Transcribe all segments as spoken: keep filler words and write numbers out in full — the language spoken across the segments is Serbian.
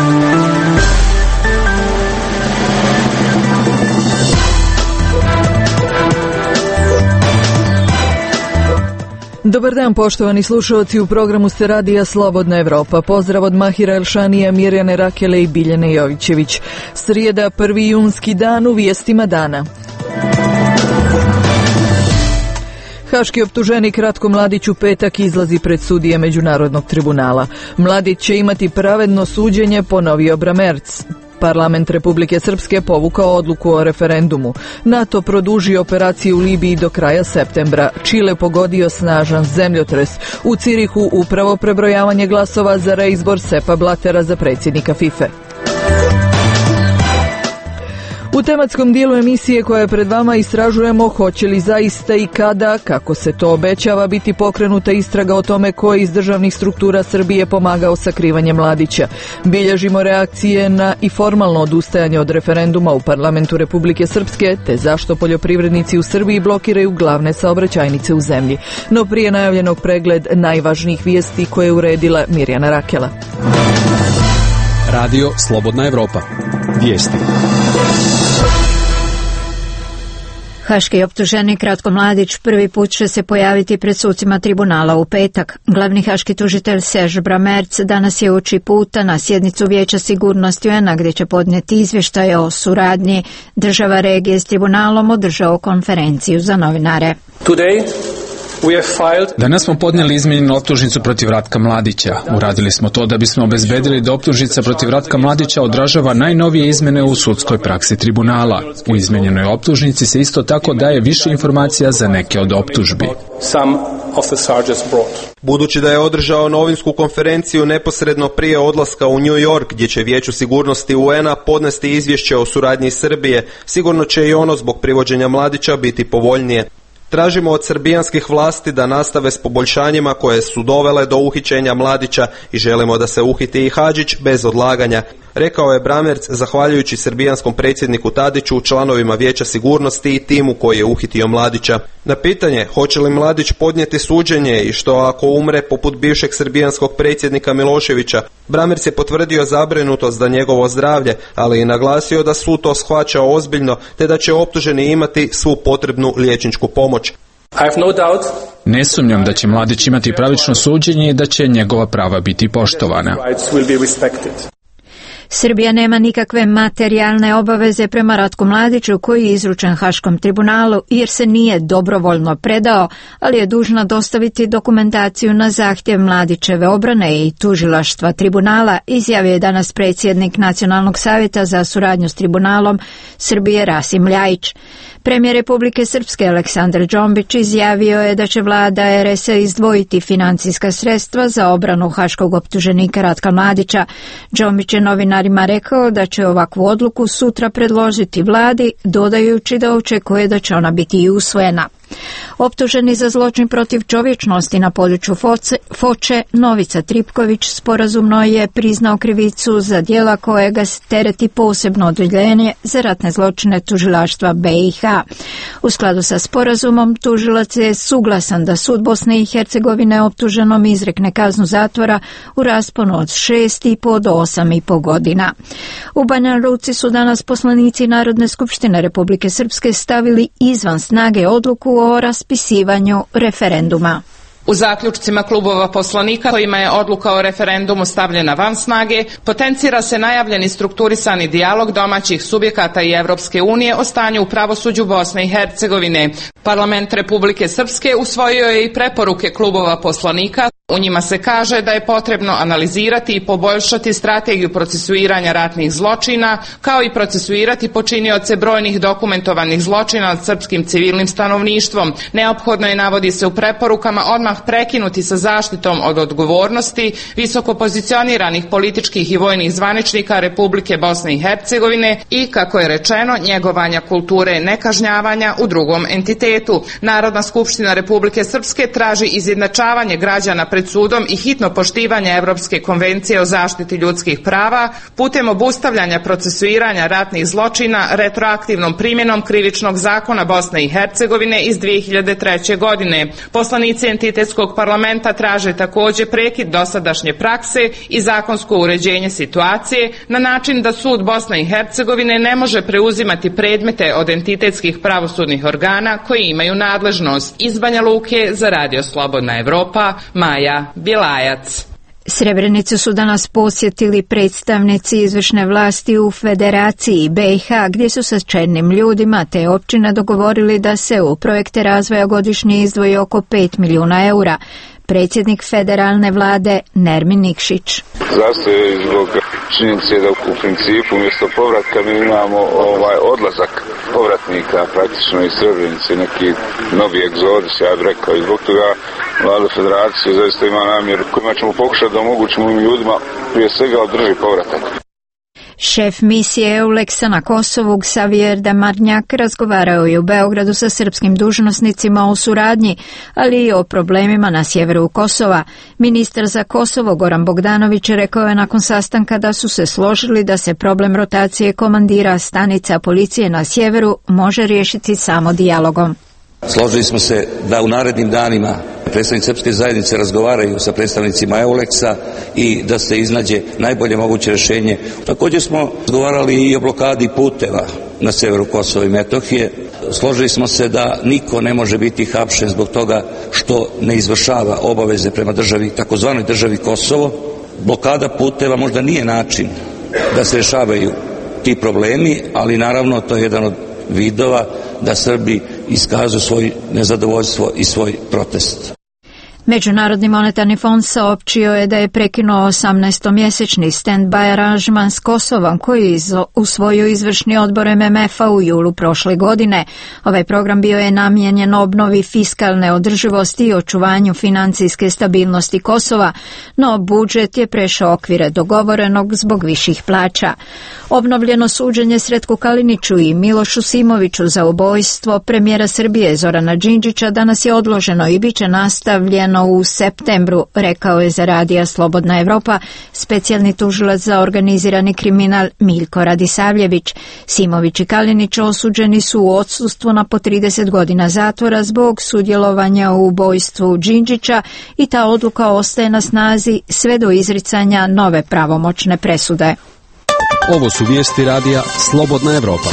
Dobar dan, poštovani slušalci, u programu ste radija Slobodna Evropa. Pozdrav od Mahira Elšanija, Mirjane Rakele i Biljane Jovićević. Srijeda, prvi junski dan, u vijestima dana. Haški optuženik Ratko Mladić u petak izlazi pred sudije Međunarodnog tribunala. Mladić će imati pravedno suđenje, ponovio Bramerc. Parlament Republike Srpske povukao odluku o referendumu. NATO produžio operaciju u Libiji do kraja septembra. Čile pogodio snažan zemljotres. U Cirihu upravo prebrojavanje glasova za reizbor Sepa Blatera za predsjednika FIFA. U tematskom dijelu emisije koja je pred vama istražujemo hoće li zaista i kada, kako se to obećava, biti pokrenuta istraga o tome ko je iz državnih struktura Srbije pomagao sakrivanje Mladića. Bilježimo reakcije na i formalno odustajanje od referenduma u Parlamentu Republike Srpske, te zašto poljoprivrednici u Srbiji blokiraju glavne saobraćajnice u zemlji. No prije najavljenog pregled najvažnijih vijesti koje je uredila Mirjana Rakela. Radio Slobodna Evropa. Vijesti. Haški optuženik Ratko Mladić prvi put će se pojaviti pred sucima tribunala u petak. Glavni haški tužitelj Serge Bramerc danas je uoči puta na sjednicu Vijeća sigurnosti U N-a gdje će podnijeti izvještaje o suradnji država regije s tribunalom, održao konferenciju za novinare. Today Danas smo podnijeli izmijenjenu optužnicu protiv Ratka Mladića. Uradili smo to da bismo obezbedili da optužnica protiv Ratka Mladića odražava najnovije izmjene u sudskoj praksi tribunala. U izmijenjenoj optužnici se isto tako daje više informacija za neke od optužbi. Budući da je održao novinsku konferenciju neposredno prije odlaska u New York, gdje će Vijeću sigurnosti U N-a podnesti izvješće o suradnji Srbije, sigurno će i ono zbog privođenja Mladića biti povoljnije. Tražimo od srbijanskih vlasti da nastave s poboljšanjima koje su dovele do uhićenja Mladića i želimo da se uhiti i Hadžić bez odlaganja, rekao je Bramerc zahvaljujući srbijanskom predsjedniku Tadiću, članovima Vijeća sigurnosti i timu koji je uhitio Mladića. Na pitanje hoće li Mladić podnijeti suđenje i što ako umre poput bivšeg srbijanskog predsjednika Miloševića, Bramerc je potvrdio zabrinutost za njegovo zdravlje, ali i naglasio da sud to shvaća ozbiljno te da će optuženi imati svu potrebnu liječničku pomoć. Ne sumnjam da će Mladić imati pravično suđenje i da će njegova prava biti poštovana. Srbija nema nikakve materijalne obaveze prema Ratku Mladiću koji je izručen Haškom tribunalu jer se nije dobrovoljno predao, ali je dužna dostaviti dokumentaciju na zahtjev Mladićeve obrane i tužilaštva tribunala, izjavio je danas predsjednik Nacionalnog savjeta za suradnju s tribunalom Srbije Rasim Ljajić. Premijer Republike Srpske Aleksandar Džombić izjavio je da će vlada R S A izdvojiti financijska sredstva za obranu haškog optuženika Ratka Mladića. Džombić je novinarima rekao da će ovakvu odluku sutra predložiti vladi, dodajući da očekuje da će ona biti i usvojena. Optuženi za zločin protiv čovječnosti na području Foče, Novica Tripković sporazumno je priznao krivicu za djela kojega tereti posebno odjeljenje za ratne zločine tužilaštva B i H. U skladu sa sporazumom tužilac je suglasan da sud Bosne i Hercegovine optuženom izrekne kaznu zatvora u rasponu od šest i po do osam i po godina. U Banja Luci su danas poslanici Narodne skupštine Republike Srpske stavili izvan snage odluku o raspisivanju referenduma. U zaključcima klubova poslanika kojima je odluka o referendumu stavljena van snage, potencira se najavljeni strukturisani dijalog domaćih subjekata i Evropske unije o stanju u pravosuđu Bosne i Hercegovine. Parlament Republike Srpske usvojio je i preporuke klubova poslanika. U njima se kaže da je potrebno analizirati i poboljšati strategiju procesuiranja ratnih zločina, kao i procesuirati počinioce brojnih dokumentovanih zločina nad srpskim civilnim stanovništvom. Neophodno je, navodi se u preporukama, odmah prekinuti sa zaštitom od odgovornosti visoko pozicioniranih političkih i vojnih zvaničnika Republike Bosne i Hercegovine i, kako je rečeno, njegovanja kulture nekažnjavanja u drugom entitetu. Narodna skupština Republike Srpske traži izjednačavanje građana pred sudom i hitno poštivanje Evropske konvencije o zaštiti ljudskih prava putem obustavljanja procesuiranja ratnih zločina retroaktivnom primjenom krivičnog zakona Bosne i Hercegovine iz dvije hiljade treće. godine. Poslanici entiteta Svjetskog parlamenta traže također prekid dosadašnje prakse i zakonsko uređenje situacije na način da sud Bosne i Hercegovine ne može preuzimati predmete od entitetskih pravosudnih organa koji imaju nadležnost. Iz Banja Luke za Radio Slobodna Evropa, Maja Bilajac. Srebrenicu su danas posjetili predstavnici izvršne vlasti u Federaciji B i H, gdje su sa čelnim ljudima te općine dogovorili da se u projekte razvoja godišnje izdvoji oko pet milijuna eura. Predsjednik federalne vlade Nermin Nikšić. Zastoje zbog činjenice da u principu umjesto povratka mi imamo ovaj odlazak povratnika praktično iz Srebrenice, neki novi egzodus, ja bih rekao, i zbog toga vlada federacije zaista ima namjeru kojima ćemo pokušati da omogućimo im ljudima prije svega održi povratak. Šef misije Euleksa na Kosovu Xavier Demarnjak razgovarao je u Beogradu sa srpskim dužnosnicima o suradnji, ali i o problemima na sjeveru Kosova. Ministar za Kosovo Goran Bogdanović rekao je nakon sastanka da su se složili da se problem rotacije komandira stanica policije na sjeveru može riješiti samo dijalogom. Složili smo se da u narednim danima predstavnici srpske zajednice razgovaraju sa predstavnicima Euleksa i da se iznađe najbolje moguće rješenje. Također smo razgovarali i o blokadi puteva na severu Kosova i Metohije. Složili smo se da niko ne može biti hapšen zbog toga što ne izvršava obaveze prema državi, takozvanoj državi Kosovo. Blokada puteva možda nije način da se rješavaju ti problemi, ali naravno to je jedan od vidova da Srbi iskazuju svoje nezadovoljstvo i svoj protest. Međunarodni monetarni fond saopćio je da je prekinuo osamnaestomjesečni stand-by aranžman s Kosovom koji je usvojio izvršni odbor M M F-a u julu prošle godine. Ovaj program bio je namijenjen obnovi fiskalne održivosti i očuvanju financijske stabilnosti Kosova, no budžet je prešao okvire dogovorenog zbog viših plaća. Obnovljeno suđenje Sretku Kaliniću i Milošu Simoviću za ubojstvo premijera Srbije Zorana Đinđića danas je odloženo i bit će nastavljeno u septembru, rekao je za Radija Slobodna Evropa specijalni tužilac za organizirani kriminal Miljko Radisavljević. Simović i Kalinić osuđeni su u odsustvu na po trideset godina zatvora zbog sudjelovanja u ubojstvu Đinđića i ta odluka ostaje na snazi sve do izricanja nove pravomoćne presude. Ovo su vijesti Radija Slobodna Evropa.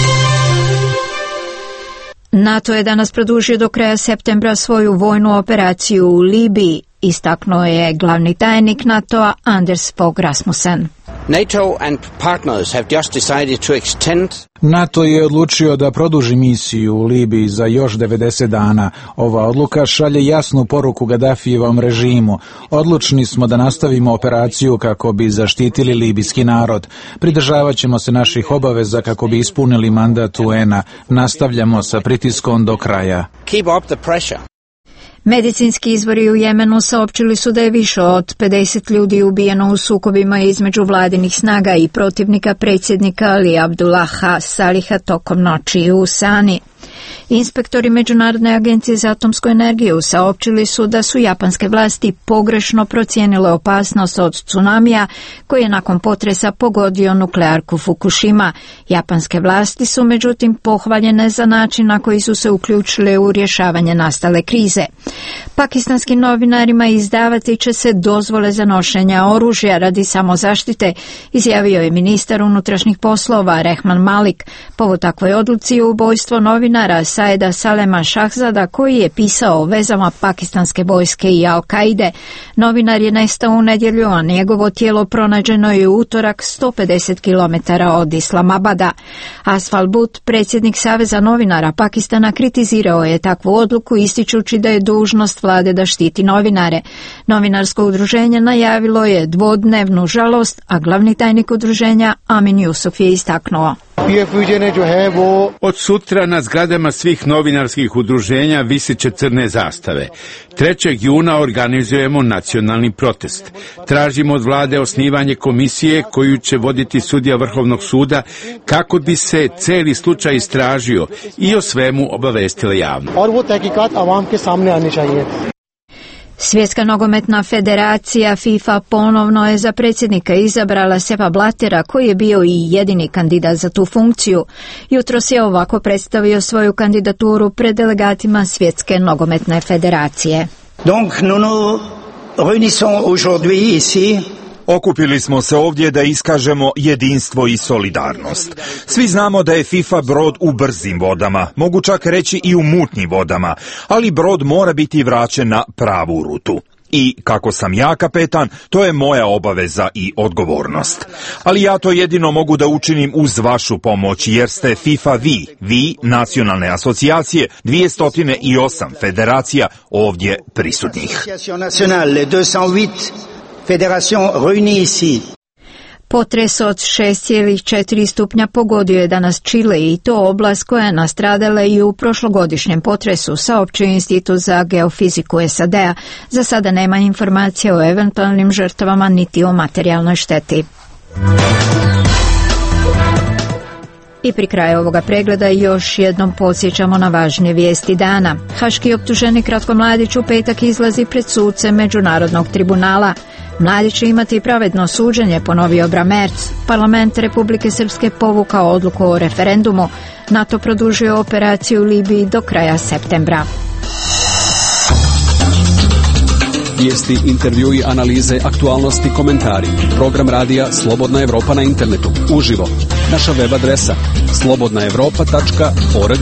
NATO je danas produžio do kraja septembra svoju vojnu operaciju u Libiji, istaknuo je glavni tajnik NATO-a Anders Fogh Rasmussen. NATO and partners have just decided to extend NATO je odlučio da produži misiju u Libiji za još devedeset dana. Ova odluka šalje jasnu poruku Gaddafijevom režimu. Odlučni smo da nastavimo operaciju kako bi zaštitili libijski narod. Pridržavat ćemo se naših obaveza kako bi ispunili mandat U N-a. Nastavljamo sa pritiskom do kraja. Keep up the pressure. Medicinski izvori u Jemenu saopćili su da je više od pedeset ljudi ubijeno u sukobima između vladinih snaga i protivnika predsjednika Ali Abdullaha Saliha tokom noći u Sani. Inspektori Međunarodne agencije za atomsku energiju saopćili su da su japanske vlasti pogrešno procijenile opasnost od tsunamija koji je nakon potresa pogodio nuklearku Fukushima. Japanske vlasti su međutim pohvaljene za način na koji su se uključile u rješavanje nastale krize. Pakistanskim novinarima izdavati će se dozvole za nošenje oružja radi samozaštite, izjavio je ministar unutrašnjih poslova Rehman Malik. Povod takvoj odluci je ubojstvo novinara Saeda Salema Shahzada koji je pisao o vezama pakistanske vojske i Al-Kaide. Novinar je nestao u nedjelju, a njegovo tijelo pronađeno je u utorak sto pedeset kilometara od Islamabada. Asfal Butt, predsjednik Saveza novinara Pakistana, kritizirao je takvu odluku ističući da je dužnost vlade da štiti novinare. Novinarsko udruženje najavilo je dvodnevnu žalost, a glavni tajnik udruženja Amin Jusuf je istaknuo. Od sutra na zgradama svih novinarskih udruženja visit će crne zastave. trećeg juna organizujemo nacionalni protest. Tražimo od vlade osnivanje komisije koju će voditi sudija Vrhovnog suda kako bi se cijeli slučaj istražio i o svemu obavestila javnost. Svjetska nogometna federacija FIFA ponovno je za predsjednika izabrala Sepa Blattera koji je bio i jedini kandidat za tu funkciju. Jutros je ovako predstavio svoju kandidaturu pred delegatima Svjetske nogometne federacije. Donc nous nous réunissons aujourd'hui ici. Okupili smo se ovdje da iskažemo jedinstvo i solidarnost. Svi znamo da je FIFA brod u brzim vodama, mogu čak reći i u mutnim vodama, ali brod mora biti vraćen na pravu rutu. I kako sam ja kapetan, to je moja obaveza i odgovornost. Ali ja to jedino mogu da učinim uz vašu pomoć, jer ste FIFA vi, vi, nacionalne asocijacije, dvjesto osam federacija ovdje prisutnih. Potres od šest zarez četiri stupnja pogodio je danas Čile i to oblast koja je nastradala i u prošlogodišnjem potresu, saopćio Institut za geofiziku S A D-a. Za sada nema informacija o eventualnim žrtvama niti o materijalnoj šteti. I pri kraju ovoga pregleda još jednom podsjećamo na važnije vijesti dana. Haški optuženik Ratko Mladić u petak izlazi pred suce Međunarodnog tribunala. Mladić će imati pravedno suđenje, ponovio Bramerc. Parlament Republike Srpske povukao odluku o referendumu. NATO produžio operaciju u Libiji do kraja septembra. Vijesti, intervjui, analize, aktualnosti, komentari. Program radija Slobodna Evropa na internetu. Uživo. Naša web adresa slobodna evropa tačka org.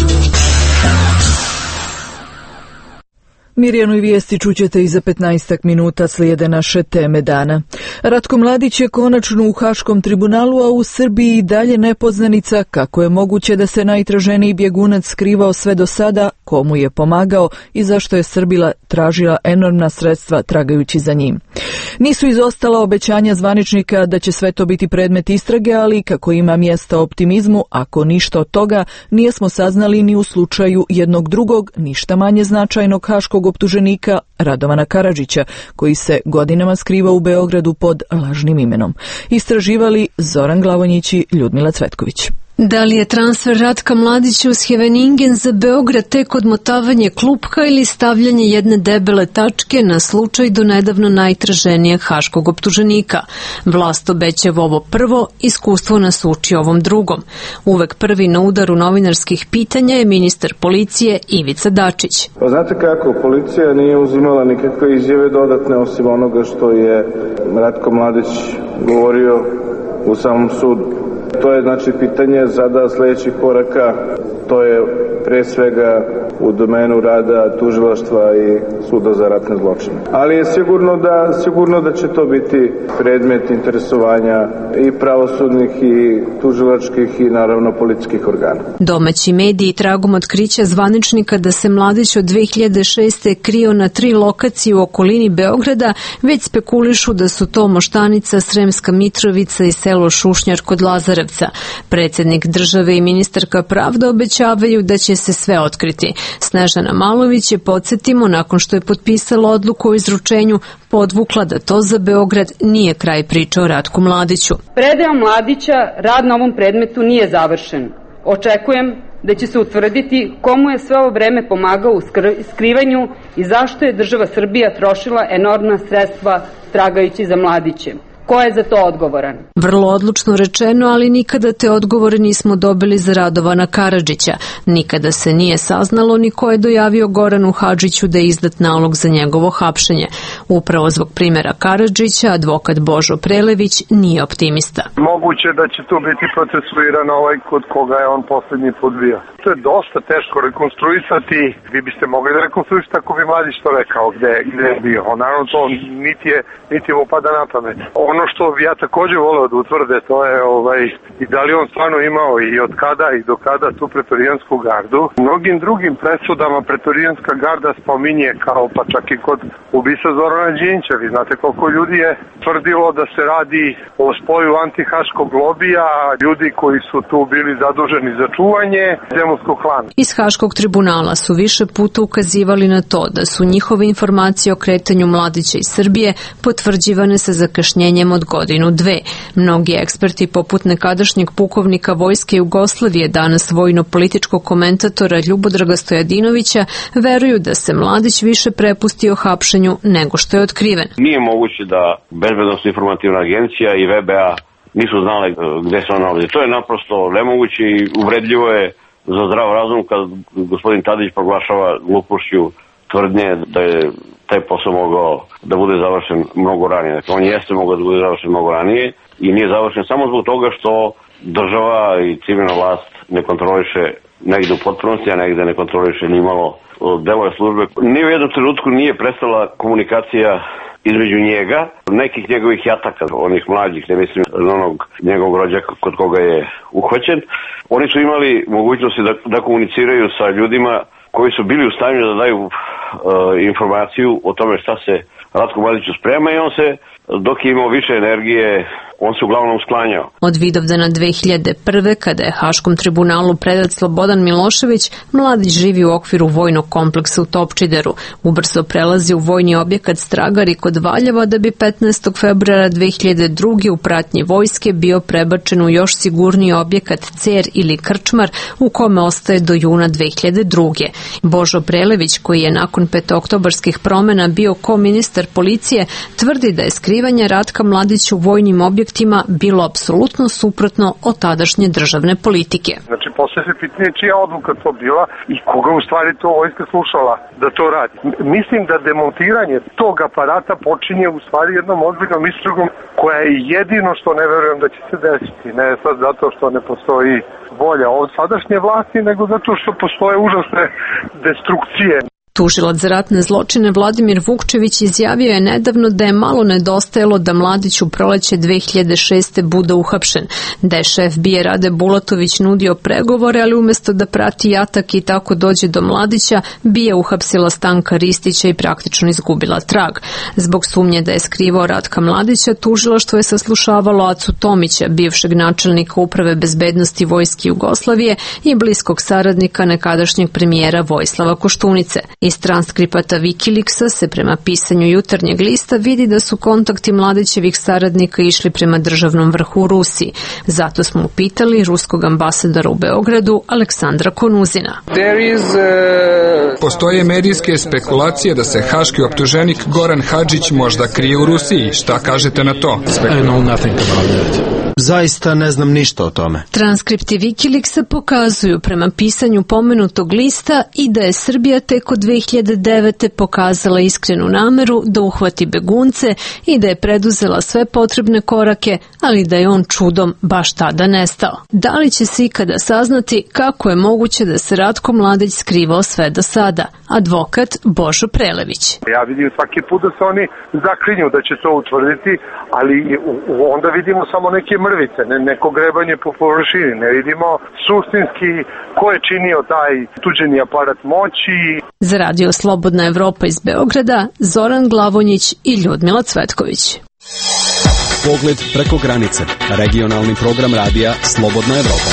Mirjanu i vijesti čućete i za petnaestak minuta, slijede naše teme dana. Ratko Mladić je konačno u Haškom tribunalu, a u Srbiji i dalje nepoznanica kako je moguće da se najtraženiji bjegunac skrivao sve do sada, komu je pomagao i zašto je Srbija tražila enormna sredstva tragajući za njim. Nisu izostala obećanja zvaničnika da će sve to biti predmet istrage, ali kako ima mjesta optimizmu, ako ništa od toga, nijesmo saznali ni u slučaju jednog drugog, ništa manje značajnog haškog optuženika Radovana Karadžića, koji se godinama skriva u Beogradu pod lažnim imenom. Istraživali Zoran Glavonjić i Ljudmila Cvetković. Da li je transfer Ratka Mladića u Scheveningen za Beograd tek odmotavanje klupka ili stavljanje jedne debele tačke na slučaj do nedavno najtraženijeg haškog optuženika? Vlast obećava ovo prvo, iskustvo nas uči ovom drugom. Uvek prvi na udaru novinarskih pitanja je ministar policije Ivica Dačić. Pa znate kako, policija nije uzimala nikakve izjave dodatne osim onoga što je Ratko Mladić govorio u samom sudu. To je znači pitanje zada sljedećih koraka, to je pre svega u domenu rada tužilaštva i suda za ratne zločine. Ali je sigurno da, sigurno da će to biti predmet interesovanja i pravosudnih i tužilačkih i naravno policijskih organa. Domaći mediji tragom otkrića zvaničnika da se Mladić od dve hiljade šeste. krio na tri lokacije u okolini Beograda već spekulišu da su to Moštanica, Sremska Mitrovica i selo Šušnjar kod Lazarevca. Predsjednik države i ministarka pravde obećavaju da će se sve otkriti. Snežana Malović je, podsjetimo, nakon što je potpisala odluku o izručenju, podvukla da to za Beograd nije kraj priče o Ratku Mladiću. Predajom Mladića rad na ovom predmetu nije završen. Očekujem da će se utvrditi komu je sve ovo vreme pomagao u skrivanju i zašto je država Srbija trošila enormna sredstva tragajući za Mladićem. Ko je za to odgovoran? Vrlo odlučno rečeno, ali nikada te odgovore nismo dobili za Radovana Karadžića. Nikada se nije saznalo ni ko je dojavio Goranu Hadžiću da je izdat nalog za njegovo hapšenje. Upravo zbog primjera Karadžića, advokat Božo Prelević nije optimista. Moguće da će tu biti procesuiran ovaj kod koga je on posljednji put bio. To je dosta teško rekonstruisati. Vi biste mogli da rekonstruisati ako bi Mladić to rekao gde, gde je bio. On, naravno to niti, je, niti mu pada na pamet. Ono što ja također voleo da utvrde, to je ovaj, i da li on stvarno imao i od kada i do kada tu pretorijansku gardu. Mnogim drugim presudama pretorijanska garda spominje kao pa čak i kod ubistva Zorana Đinđića. Vi znate koliko ljudi je tvrdilo da se radi o spoju antihaškog lobija, ljudi koji su tu bili zaduženi za čuvanje zemunskog klana. Iz Haškog tribunala su više puta ukazivali na to da su njihove informacije o kretanju Mladića iz Srbije potvrđivane sa zakašnjenjem od godinu dve. Mnogi eksperti poput nekadašnjeg pukovnika Vojske Jugoslavije, danas vojno-političkog komentatora Ljubodraga Stojadinovića, veruju da se Mladić više prepustio hapšenju nego što je otkriven. Nije moguće da Bezbednosno informativna agencija i V B A nisu znali gde se on nalazi. To je naprosto nemoguće i uvredljivo je za zdrav razum kad gospodin Tadić proglašava glupošću tvrdnje da je taj posao mogao da bude završen mnogo ranije. Dakle, on jeste mogao da bude završen mnogo ranije i nije završen samo zbog toga što država i civilna vlast ne kontroliše negde u potpunosti, a negde ne kontroliše ni malo delove službe. Ni u jednom trenutku nije prestala komunikacija između njega, nekih njegovih jataka, onih mlađih, ne mislim na onog njegovog rođaka kod koga je uhvaćen. Oni su imali mogućnosti da, da komuniciraju sa ljudima koji su bili u stanju da daju uh, informaciju o tome šta se Ratku Mladiću sprema i on se, dok je imao više energije, on se uglavnom sklanjao. Od Vidovdana dve hiljade prve. kada je Haškom tribunalu predat Slobodan Milošević, Mladić živi u okviru vojnog kompleksa u Topčideru. Ubrzo prelazi u vojni objekat Stragari kod Valjeva da bi petnaestog februara dve hiljade druge. u pratnji vojske bio prebačen u još sigurniji objekat Cer ili Krčmar u kome ostaje do juna dve hiljade druge. Božo Prelević, koji je nakon petooktobarskih promena bio ko-ministar policije, tvrdi da je skrivanje Ratka Mladića u vojnim objektima bilo apsolutno suprotno od tadašnje državne politike. Znači, posle se pitanje čija odluka to bila i koga u stvari to vojska slušala da to radi. Mislim da demontiranje tog aparata počinje u stvari jednom ozbiljnom istragom koja je jedino što ne verujem da će se desiti. Ne sad zato što ne postoji volja od sadašnje vlasti, nego zato što postoje užasne destrukcije. Tužilac za ratne zločine Vladimir Vukčević izjavio je nedavno da je malo nedostajalo da Mladić u proleće dve hiljade šeste. bude uhapšen, da je šef B I A Rade Bulatović nudio pregovore, ali umesto da prati jatak i tako dođe do Mladića, B I A uhapsila Stanka Ristića i praktično izgubila trag. Zbog sumnje da je skrivao Ratka Mladića, tužilaštvo je saslušavalo Acu Tomića, bivšeg načelnika Uprave bezbednosti Vojske Jugoslavije i bliskog saradnika nekadašnjeg premijera Vojislava Koštunice. Iz transkripata Wikileaksa se prema pisanju Jutarnjeg lista vidi da su kontakti Mladićevih saradnika išli prema državnom vrhu u Rusiji. Zato smo upitali ruskog ambasadora u Beogradu Aleksandra Konuzina. Postoje medijske spekulacije da se haški optuženik Goran Hadžić možda krije u Rusiji. Šta kažete na to? Zaista ne znam ništa o tome. Transkripti Wikileaksa pokazuju prema pisanju pomenutog lista i da je Srbija tek od dve hiljade devete. pokazala iskrenu nameru da uhvati begunce i da je preduzela sve potrebne korake, ali da je on čudom baš tada nestao. Da li će se ikada saznati kako je moguće da se Ratko Mladić skrivao sve do sada? Advokat Božo Prelević. Ja vidim svaki put da se oni zaklinju da će to utvrditi, ali onda vidimo samo neke mrvice, ne, neko grebanje po površini, ne vidimo suštinski ko je činio taj tuđeni aparat moći. Za radio Slobodna Evropa iz Beograda, Zoran Glavonjić i Ljudmila Cvetković. Pogled preko granice. Regionalni program radija Slobodna Evropa.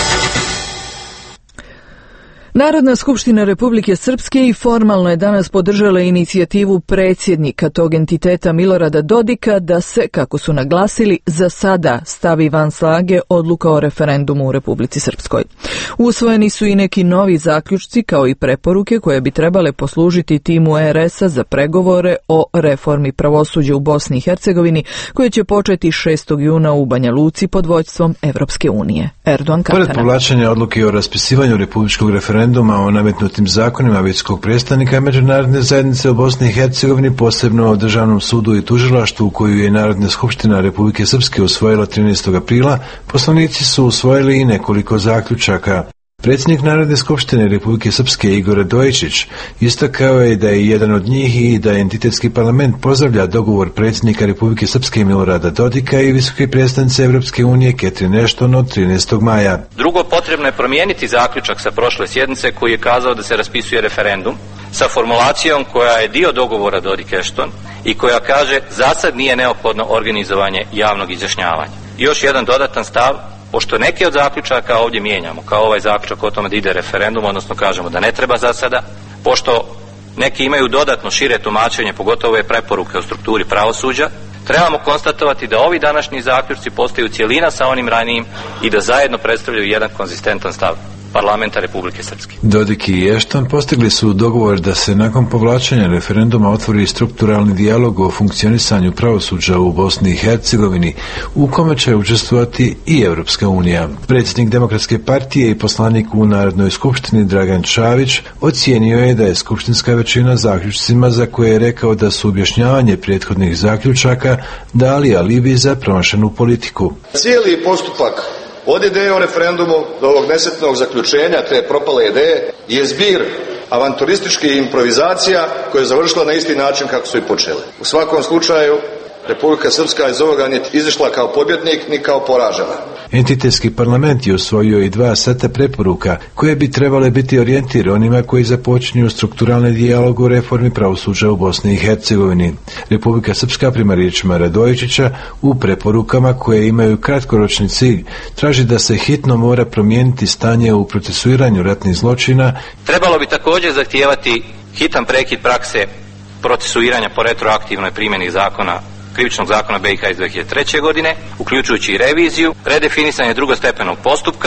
Narodna skupština Republike Srpske i formalno je danas podržala inicijativu predsjednika tog entiteta Milorada Dodika da se, kako su naglasili, za sada stavi van snage odluka o referendumu u Republici Srpskoj. Usvojeni su i neki novi zaključci kao i preporuke koje bi trebale poslužiti timu R S-a za pregovore o reformi pravosuđa u Bosni i Hercegovini koje će početi šestog juna u Banja Luci pod vođstvom Evropske unije. Erdogan Katana. Pored povlačenja odluke o raspisivanju republičkog referenduma o nametnutim zakonima visokog predstavnika međunarodne zajednice u Bosni i Hercegovini, posebno o Državnom sudu i tužilaštvu koju je Narodna skupština Republike Srpske usvojila trinaestog aprila, poslanici su usvojili i nekoliko zaključaka. Predsjednik Narodne skupštine Republike Srpske Igor Radojičić istakao je da je jedan od njih i da entitetski parlament pozdravlja dogovor predsjednika Republike Srpske Milorada Dodika i visoke predstavnice Evropske unije Catherine Ashton od trinaestog maja. Drugo, potrebno je promijeniti zaključak sa prošle sjednice koji je kazao da se raspisuje referendum sa formulacijom koja je dio dogovora Dodik-Ashton i koja kaže za sad nije neophodno organizovanje javnog izjašnjavanja. I još jedan dodatan stav, pošto neke od zaključaka ovdje mijenjamo, kao ovaj zaključak o tome da ide referendum, odnosno kažemo da ne treba za sada, pošto neki imaju dodatno šire tumačenje, pogotovo ove preporuke o strukturi pravosuđa, trebamo konstatovati da ovi današnji zaključci postaju cijelina sa onim ranijim i da zajedno predstavljaju jedan konzistentan stav. parlamenta Republike Srpske. Dodik i Ešton postigli su dogovor da se nakon povlačenja referenduma otvori strukturalni dijalog o funkcionisanju pravosuđa u Bosni i Hercegovini, u kome će učestvovati i Europska unija. Predsjednik Demokratske partije i poslanik u Narodnoj skupštini Dragan Čavić ocijenio je da je skupštinska većina zaključcima za koje je rekao da su objašnjavanje prethodnih zaključaka dali alibi za promašenu politiku. Cijeli postupak od ideje o referendumu do ovog nesretnog zaključenja te propale ideje je zbir avanturističkih improvizacija koje je završila na isti način kako su i počele. U svakom slučaju Republika Srpska iz ovoga nije izišla kao pobjednik ni kao poražena. Entitetski parlament je usvojio i dva seta preporuka koje bi trebale biti orijentir onima koji započinju strukturalni dijalog o reformi pravosuđa u Bosni i Hercegovini. Republika Srpska, prema riječima Radojičića, u preporukama koje imaju kratkoročni cilj traži da se hitno mora promijeniti stanje u procesuiranju ratnih zločina. Trebalo bi također zahtijevati hitan prekid prakse procesuiranja po retroaktivnoj primjeni zakona Krivičnog zakona B i H iz dvije hiljade treće. godine, uključujući i reviziju, redefinisanje drugostepenog postupka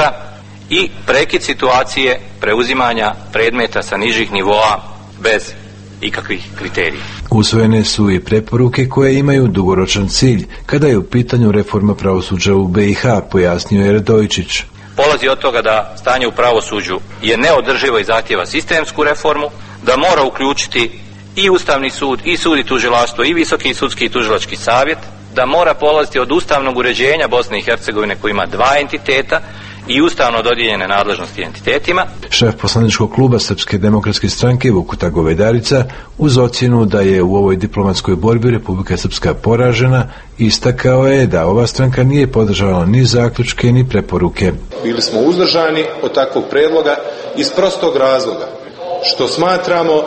i prekid situacije preuzimanja predmeta sa nižih nivoa bez ikakvih kriterija. Usvojene su i preporuke koje imaju dugoročan cilj kada je u pitanju reforma pravosuđa u B i H, pojasnio je Radojičić. Polazi od toga da stanje u pravosuđu je neodrživo i zahtjeva sistemsku reformu, da mora uključiti i Ustavni sud, i sud i tužilaštvo, i Visoki sudski i tužilački savjet, da mora polaziti od ustavnog uređenja Bosne i Hercegovine koji ima dva entiteta i ustavno dodijeljene nadležnosti entitetima. Šef poslaničkog kluba Srpske demokratske stranke Vukuta Govedarica, uz ocjenu da je u ovoj diplomatskoj borbi Republika Srpska poražena, istakao je da ova stranka nije podržala ni zaključke ni preporuke. Bili smo uzdržani od takvog predloga iz prostog razloga što smatramo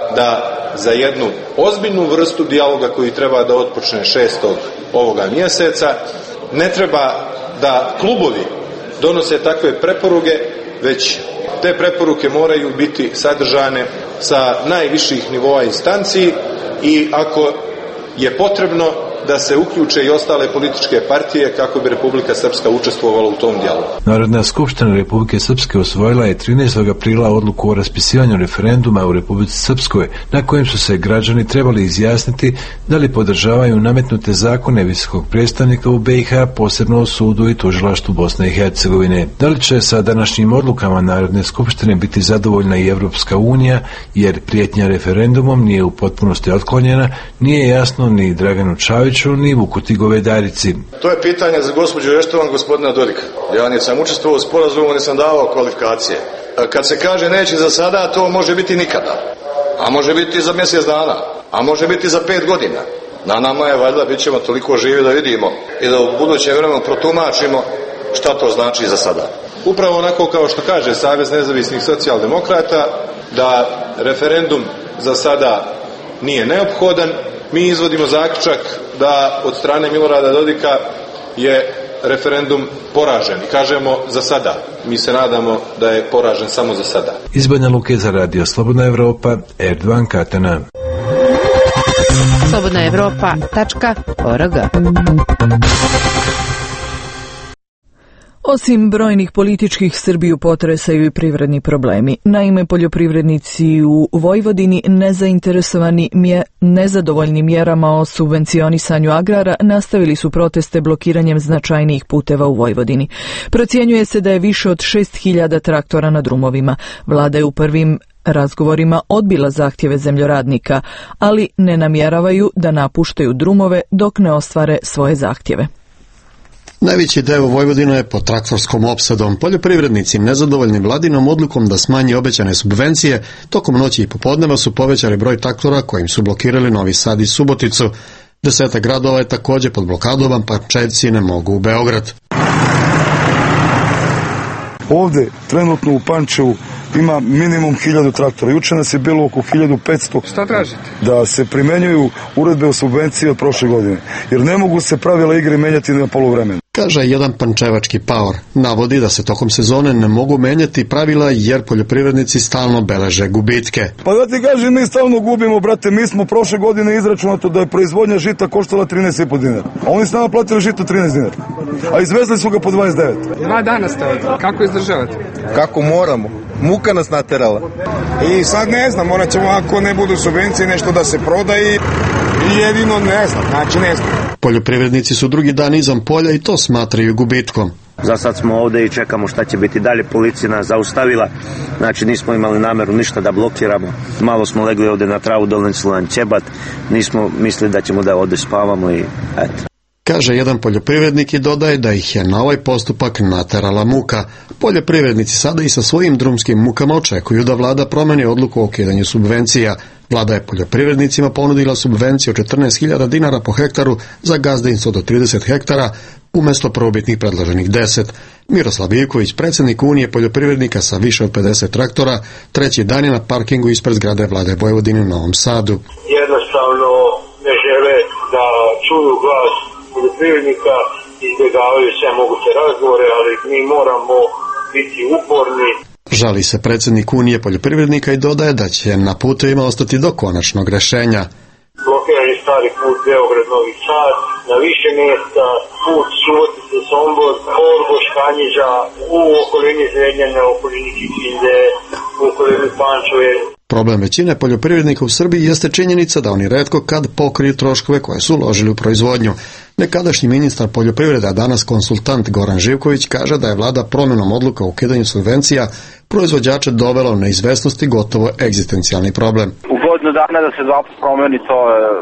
da za jednu ozbiljnu vrstu dijaloga koji treba da otpočne šestog ovoga mjeseca ne treba da klubovi donose takve preporuke, već te preporuke moraju biti sadržane sa najviših nivoa instanci i ako je potrebno da se uključe i ostale političke partije kako bi Republika Srpska učestvovala u tom dijalogu. Narodna skupština Republike Srpske usvojila je trinaestog aprila odluku o raspisivanju referenduma u Republici Srpskoj, na kojem su se građani trebali izjasniti da li podržavaju nametnute zakone visokog predstavnika u B i H, posebno o sudu i tužilaštvu Bosne i Hercegovine. Da li će sa današnjim odlukama Narodne skupštine biti zadovoljna i Evropska unija, jer prijetnja referendumom nije u potpunosti otklonjena, nije jasno ni Draganu Čaviću ni Vukuti Govedarici. To je pitanje za gospođu Eštovan, gospodina Dodika. Ja nisam učestvovao u sporazumu, nisam davao kvalifikacije. Kad se kaže neće za sada, to može biti nikada. A može biti za mjesec dana. A može biti za pet godina. Na nama je valjda, bit ćemo toliko živi da vidimo i da u budućem vremenu protumačimo šta to znači za sada. Upravo onako kao što kaže Savez nezavisnih socijaldemokrata, da referendum za sada nije neophodan, mi izvodimo zaključak da od strane Milorada Dodika je referendum poražen. Kažemo za sada. Mi se nadamo da je poražen samo za sada. Iz Banja Luke za radio Slobodna Evropa, Erdovan Katana. slobodna evropa tačka org. Osim brojnih političkih, Srbiju potresaju i privredni problemi. Naime, poljoprivrednici u Vojvodini nezainteresovani mje, nezadovoljnim mjerama o subvencionisanju agrara nastavili su proteste blokiranjem značajnijih puteva u Vojvodini. Procjenjuje se da je više od šest hiljada traktora na drumovima. Vlada je u prvim razgovorima odbila zahtjeve zemljoradnika, ali ne namjeravaju da napuštaju drumove dok ne ostvare svoje zahtjeve. Najveći deo Vojvodine je pod traktorskom opsadom. Poljoprivrednici nezadovoljni vladinom odlukom da smanji obećane subvencije, tokom noći i popodneva su povećali broj traktora kojim su blokirali Novi Sad i Suboticu. Desetak gradova je također pod blokadom, a Pančevci ne mogu u Beograd. Ovdje, trenutno u Pančevu, ima minimum hiljadu traktora. Juče nas je bilo oko hiljadu petsto. Šta tražite? Da se primenjuju uredbe o subvenciji od prošle godine. Jer ne mogu se pravila igre menjati na poluvremenu. Kaže jedan pančevački paor. Navodi da se tokom sezone ne mogu menjati pravila jer poljoprivrednici stalno beleže gubitke. Pa da ti kažem, mi stalno gubimo, brate. Mi smo prošle godine izračunato da je proizvodnja žita koštala trinaest i po dinara. A oni su nama platili žito trinaest dinara. a izvezli su ga po dvadeset devet. Dva dana ste ovdje. Kako izdržavate? Kako moramo. Muka nas naterala. I sad ne znam, morat ćemo ako ne budu subvencije nešto da se prodaje i jedino ne znam, znači ne znam. Poljoprivrednici su drugi dan izvan polja i to smatraju gubitkom. Za sad smo ovdje i čekamo šta će biti dalje. Policija nas zaustavila, znači nismo imali nameru ništa da blokiramo. Malo smo legli ovdje na travu, donesli nam ćebat, nismo mislili da ćemo da ovdje spavamo i eto. Kaže jedan poljoprivrednik i dodaje da ih je na ovaj postupak naterala muka. Poljoprivrednici sada i sa svojim drumskim mukama očekuju da vlada promeni odluku o ukidanju subvencija. Vlada je poljoprivrednicima ponudila subvenciju od četrnaest hiljada dinara po hektaru za gazdinstvo do trideset hektara, umjesto prvobitnih predloženih deset. Miroslav Ivković, predsjednik Unije poljoprivrednika sa više od pedeset traktora, treći dan je na parkingu ispred zgrade Vlade Vojvodine u Novom Sadu. Jednostavno ne žele da čuju glas poljoprivrednika, izbjegavaju sve moguće razgovore, ali mi moramo biti uporni. Žali se predsjednik Unije poljoprivrednika i dodaje da će na putevima ostati do konačnog rješenja. Blokiran je stari put Beograd-Novi Sad, na više mjesta, put Subotice-Sombor, Horgoš, Kanjiža, u okolini Zrenjana, u okolini Kikinde, u okolini Pančeve. Problem većine poljoprivrednika u Srbiji jeste činjenica da oni retko kad pokriju troškove koje su uložili u proizvodnju. Nekadašnji ministar poljoprivrede, a danas konsultant Goran Živković, kaže da je vlada promjenom odluka o ukidanju subvencija proizvođače dovela u neizvesnost i gotovo egzistencijalni problem. U godinu dana da se dva put promeni, to,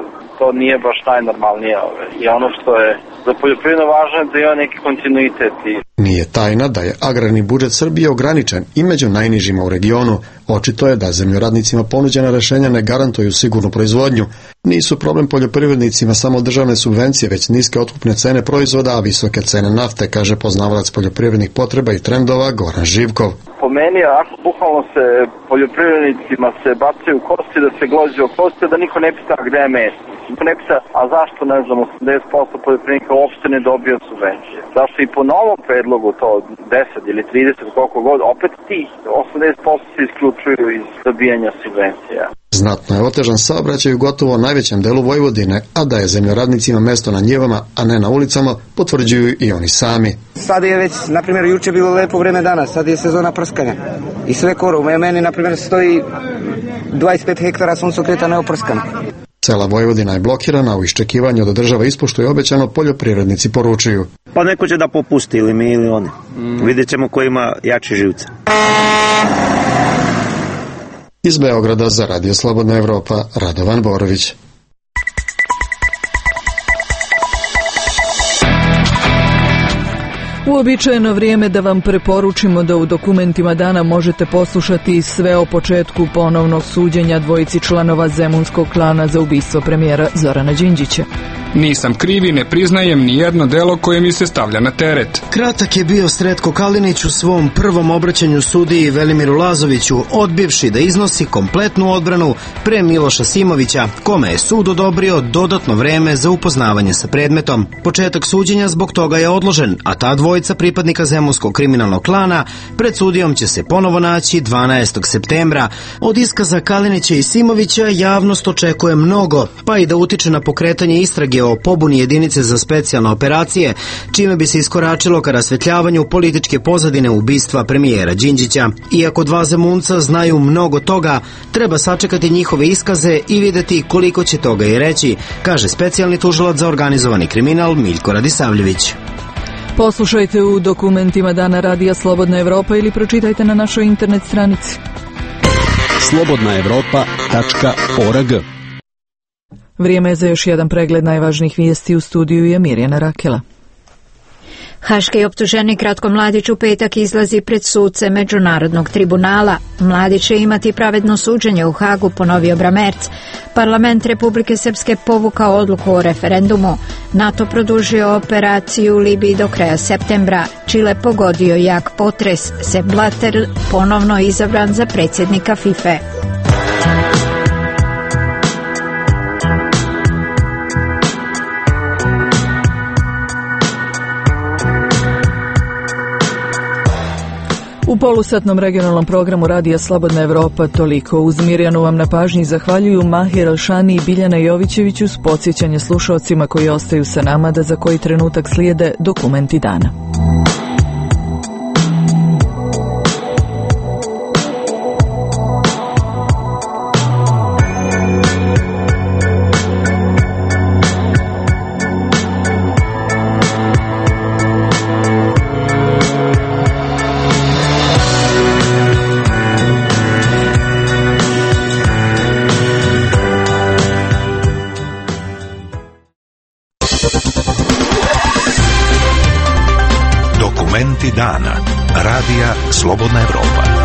to nije baš najnormalnije. I ono što je za poljoprivredno važno je da ima neki kontinuitet. Nije tajna da je agrarni budžet Srbije ograničen i među najnižima u regionu. Očito je da zemljoradnicima ponuđena rješenja ne garantuju sigurnu proizvodnju. Nisu problem poljoprivrednicima samo državne subvencije, već niske otkupne cene proizvoda, a visoke cene nafte, kaže poznavalac poljoprivrednih potreba i trendova Goran Živkov. Po meni, ako bukvalno se poljoprivrednicima se bacaju kosti, da se glođe o kosti, da niko ne pita gde je mesto. Niko ne pita, a zašto, ne znam, osamdeset posto poljoprivrednika uopšte ne dobio subvencije? Zašto i po novom predlogu to deset ili trideset, koliko god, opet ti osamdeset posto se isključuju iz dobijanja subvencija. Znatno je otežan saobraćaj u gotovo najvećem delu Vojvodine, a da je zemljoradnicima mesto na njivama, a ne na ulicama, potvrđuju i oni sami. Sad je već, na primjer, juče bilo lepo vreme danas, sad je sezona prskanja. I sve koro, u meni, na primjer, stoji dvadeset pet hektara suncokreta neoprskano. Cela Vojvodina je blokirana, u iščekivanju da država ispoštuje obećano, poljoprivrednici poručuju. Pa neko će da popusti, ili mi ili oni. Mm. Vidjet ćemo ko ima jači živce. Iz Beograda za Radio Slobodna Evropa, Radovan Borović. Uobičajeno vrijeme da vam preporučimo da u dokumentima dana možete poslušati sve o početku ponovnog suđenja dvojici članova zemunskog klana za ubistvo premijera Zorana Đinđića. Nisam kriv i ne priznajem ni jedno delo koje mi se stavlja na teret. Kratak je bio Sretko Kalinić u svom prvom obraćanju sudiji Velimiru Lazoviću, odbivši da iznosi kompletnu odbranu pre Miloša Simovića, kome je sud odobrio dodatno vreme za upoznavanje sa predmetom. Početak suđenja zbog toga je odložen, a ta dvojica pripadnika zemunskog kriminalnog klana pred sudijom će se ponovo naći dvanaestog septembra. Od iskaza Kalinića i Simovića javnost očekuje mnogo, pa i da utiče na pokretanje istrage o pobuni jedinice za specijalne operacije, čime bi se iskoračilo ka rasvetljavanju političke pozadine ubistva premijera Đinđića. Iako dva Zemunca znaju mnogo toga, treba sačekati njihove iskaze i videti koliko će toga i reći, kaže specijalni tužilac za organizovani kriminal Miljko Radisavljević. Poslušajte u dokumentima dana Radija Slobodna Evropa ili pročitajte na našoj internet stranici. slobodna evropa tačka org. Vrijeme je za još jedan pregled najvažnijih vijesti. U studiju je Mirjana Rakela. Haški optuženik Ratko Mladić u petak izlazi pred sudce Međunarodnog tribunala. Mladić će imati pravedno suđenje u Hagu, ponovio Bramerc. Parlament Republike Srpske povukao odluku o referendumu. NATO produžio operaciju u Libiji do kraja septembra. Čile pogodio jak potres. Sepp Blatter ponovno izabran za predsjednika FIFA. U polusatnom regionalnom programu Radija Slobodna Evropa toliko. Uz Mirjanu vam na pažnji zahvaljuju Mahir Alšani i Biljana Jovićević uz podsjećanje slušaocima koji ostaju sa nama da za koji trenutak slijede dokumenti dana. Dokumenti dana. Radija Slobodna Evropa.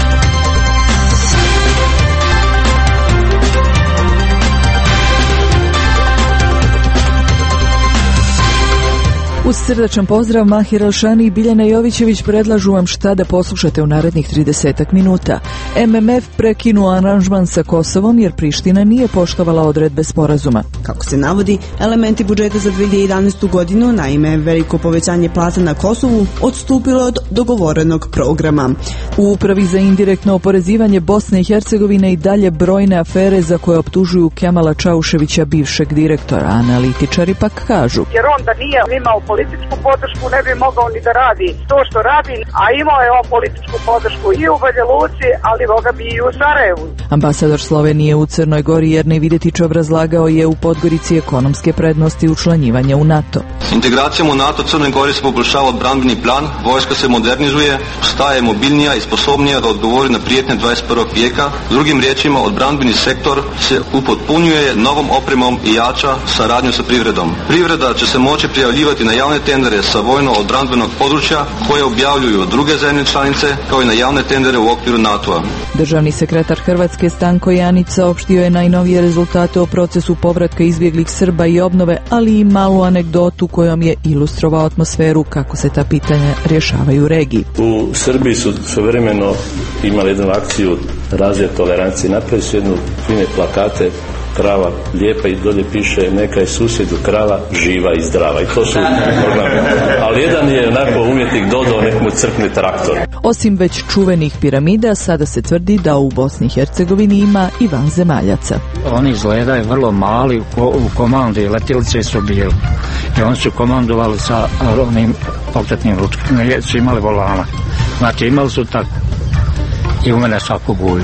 Uz srdačan pozdrav, Mahir Alšani i Biljana Jovićević predlažu vam šta da poslušate u narednih tridesetak minuta. M M F prekinuo aranžman sa Kosovom jer Priština nije poštovala odredbe sporazuma. Kako se navodi, elementi budžeta za dve hiljade jedanaestu. godinu, naime veliko povećanje plata na Kosovu, odstupilo od dogovorenog programa. U Upravi za indirektno oporezivanje Bosne i Hercegovine i dalje brojne afere za koje optužuju Kemala Čauševića, bivšeg direktora. Analitičari pak kažu: jer on da nije imao političku podršku ne bi mogao ni da radi to što radi, a imao je on političku podršku i u Banja Luci, ali Boga bi i u Sarajevu. Ambasador Slovenije u Crnoj Gori Jernej Videtić obrazlagao je u Podgorici ekonomske prednosti učlanjivanja u NATO. Integracijom u NATO Crnoj Gori se poboljšava odbrambeni plan, vojska se modernizuje, staje mobilnija i sposobnija da odgovori na prijetnje dvadeset prvog vijeka. Drugim riječima, odbrambeni sektor se upotpunjuje novom opremom i jača saradnju sa privredom. Privreda će se moći prijavljivati na javne tendere sa vojno-odbrambenog područja koje objavljuju druge zemlje članice, kao i na javne tendere u okviru NATO-a. Državni sekretar Hrvatske Stanko Janić saopštio je najnovije rezultate o procesu povratka izbjeglih Srba i obnove, ali i malu anegdotu kojom je ilustrovao atmosferu kako se ta pitanja rješavaju u regiji. U Srbiji su svojevremeno imali jednu akciju razvija tolerancije, napravili su jednu fine plakate, krava lijepa i dolje piše neka je susjedu krava živa i zdrava, i to su programi. Ali jedan je onako umjetnik dodao nek mu crkne traktor. Osim već čuvenih piramida, sada se tvrdi da u Bosni i Hercegovini ima i vanzemaljaca. Oni izgledaju vrlo mali, u komandi letjelice su bili i oni su komandovali sa onim pokretnim ručkama, su imali volana. Znači imali su tako i u mene svaku bulju.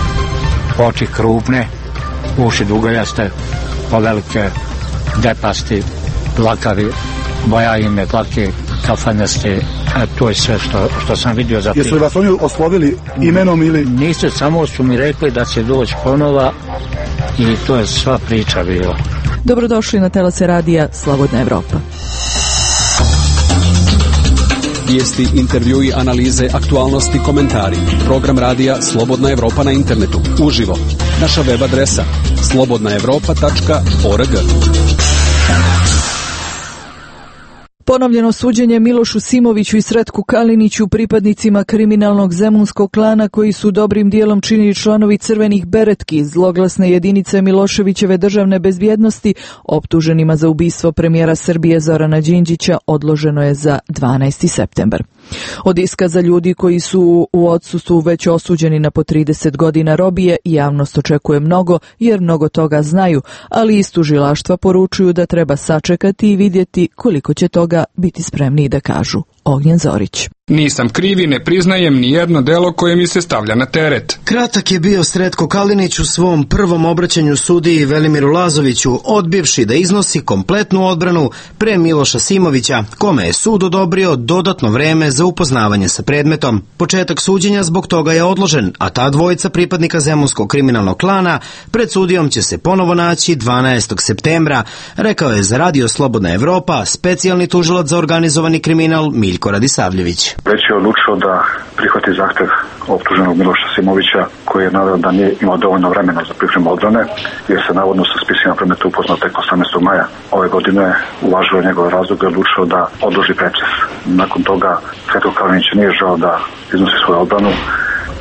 Oči krupne, uši dugaljaste, povelike, depasti, dlakavi, boja ime, dlake, kafanjaste, to je sve što, što sam vidio za Jesu li vas oni oslovili imenom ili? Nisu, samo su mi rekli da će doći ponova i to je sva priča bila. Dobrodošli na Telese Radija Slobodna Evropa. Vijesti, intervjui, analize, aktualnosti, komentari. Program Radija Slobodna Evropa na internetu. Uživo. Naša web adresa slobodna evropa tačka org. Ponovljeno suđenje Milošu Simoviću i Sretku Kaliniću, pripadnicima kriminalnog zemunskog klana koji su dobrim dijelom činili članovi Crvenih beretki, zloglasne jedinice Miloševićeve državne bezbjednosti, optuženima za ubistvo premijera Srbije Zorana Đinđića, odloženo je za dvanaesti septembar. Od iskaza ljudi koji su u odsustvu već osuđeni na po trideset godina robije, javnost očekuje mnogo jer mnogo toga znaju, ali iz tužilaštva poručuju da treba sačekati i vidjeti koliko će toga biti spremni da kažu. Ognjen Zorić. Nisam kriv i ne priznajem ni jedno delo koje mi se stavlja na teret. Kratak je bio Sretko Kalinić u svom prvom obraćanju sudiji Velimiru Lazoviću, odbivši da iznosi kompletnu odbranu pre Miloša Simovića, kome je sud odobrio dodatno vreme za upoznavanje sa predmetom. Početak suđenja zbog toga je odložen, a ta dvojica pripadnika zemunskog kriminalnog klana pred sudijom će se ponovo naći dvanaestog septembra, rekao je za Radio Slobodna Evropa specijalni tužilac za organizovani kriminal Miljko Radisavljević. Već je odlučio da prihvati zahtev optuženog Miloša Simovića, koji je naveo da nije imao dovoljno vremena za pripremu odbrane, jer se navodno sa spisima predmeta upoznao tek osamnaestog maja ove godine, uvažio njegove razloge i odlučio da odloži pretres. Nakon toga Sretko Kalinić nije želeo da iznosi svoju odbranu,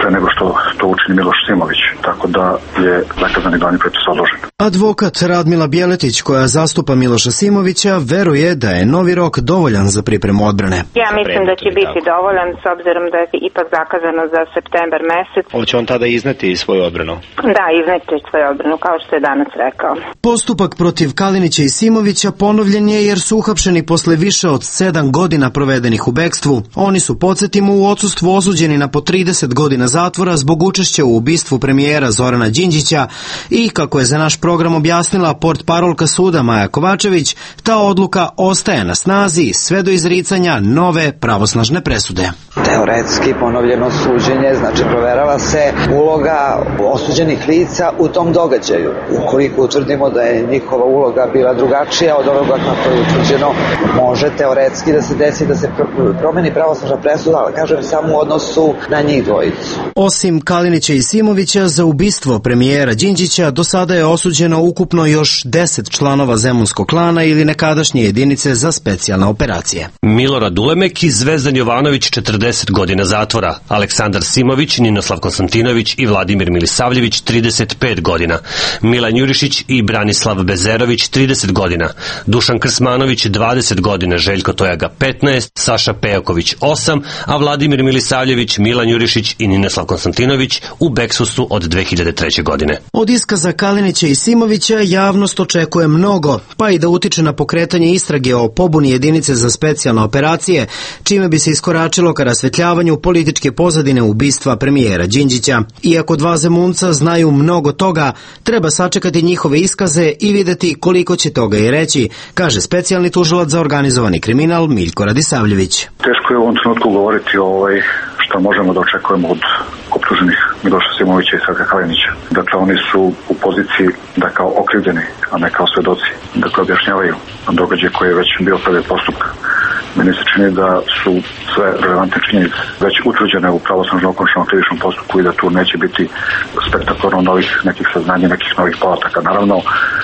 pre nego što to učini Miloš Simović, tako da je zakazani glavni proces odložen. Advokat Radmila Bjeletić, koja zastupa Miloša Simovića, veruje da je novi rok dovoljan za pripremu odbrane. Ja mislim da će biti dovoljan, s obzirom da je ipak zakazano za septembar mesec. Hoće on tada izneti svoju odbranu? Da, izneti svoju odbranu, kao što je danas rekao. Postupak protiv Kalinića i Simovića ponovljen je jer su uhapšeni posle više od sedam godina provedenih u bekstvu. Oni su, podsjetimo, u odsustvu osuđeni na po trideset godina zatvora zbog učešća u ubistvu premijera Zorana Đinđića i, kako je za naš program objasnila portparolka suda Maja Kovačević, ta odluka ostaje na snazi sve do izricanja nove pravosnažne presude. Teoretski ponovljeno suđenje, znači proverava se uloga osuđenih lica u tom događaju. Ukoliko utvrdimo da je njihova uloga bila drugačija od ovoga kako je utvrđeno, može teoretski da se desi da se promeni pravosnažna presuda, ali kažem samo u odnosu na njih dvojicu. Osim Kalinića i Simovića, za ubistvo premijera Đinđića do sada je osuđeno ukupno još deset članova Zemunskog klana ili nekadašnje jedinice za specijalne operacije. Milorad Ulemek i Zvezdan Jovanović četrdeset godina zatvora, Aleksandar Simović, Ninoslav Konstantinović i Vladimir Milisavljević trideset pet godina, Milan Jurišić i Branislav Bezerović trideset godina, Dušan Krsmanović dvadeset godina, Željko Tojaga petnaest, Saša Pejaković osam, a Vladimir Milisavljević, Milan Jurišić i Ninoslav Konstantinović u bekstvu su od dve hiljade treće. godine. Od iskaza Kalinića i Simovića javnost očekuje mnogo, pa i da utiče na pokretanje istrage o pobuni jedinice za specijalne operacije, čime bi se iskoračilo ka rasvetljavanju političke pozadine ubistva premijera Đinđića. Iako dva Zemunca znaju mnogo toga, treba sačekati njihove iskaze i videti koliko će toga i reći, kaže specijalni tužilac za organizovani kriminal Miljko Radisavljević. Teško je u ovom trenutku govoriti o ovaj što možemo da očekujemo od optuženih Miloša Simovića i Srka Kalinića. Dakle, oni su u poziciji da kao okrivljeni, a ne kao svedoci, dakle objašnjavaju događaj koji je već bio prvi postupak. Meni se čini da su sve relevantne činjenice već utvrđene u pravosnažno okončanom krivičnom postupku i da tu neće biti spektakularno novih nekih saznanja, nekih novih podataka. Naravno,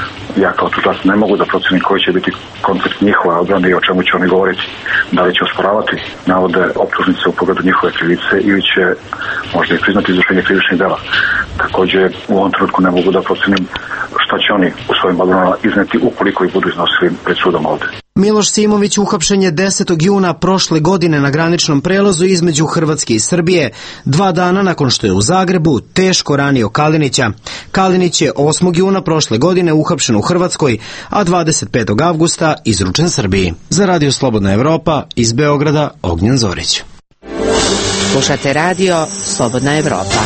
ja kao tužilac ne mogu da procenim koji će biti koncept njihove odbrane i o čemu će oni govoriti. Da li će osporavati navode optužnice u pogledu njihove krivice ili će možda i priznati izvršenje krivičnih dela. Takođe, u ovom trenutku ne mogu da procenim šta će oni u svojim odbranama izneti ukoliko ih budu iznosili pred sudom ovde. Miloš Simović uhapšen je desetog juna prošle godine na graničnom prelazu između Hrvatske i Srbije, dva dana nakon što je u Zagrebu teško ranio Kalinića. Kalinić je osmog juna prošle godine uhapšen u Hrvatskoj, a dvadeset petog avgusta izručen Srbiji. Za Radio Slobodna Evropa, iz Beograda, Ognjen Zorić. Slušate Radio Slobodna Evropa.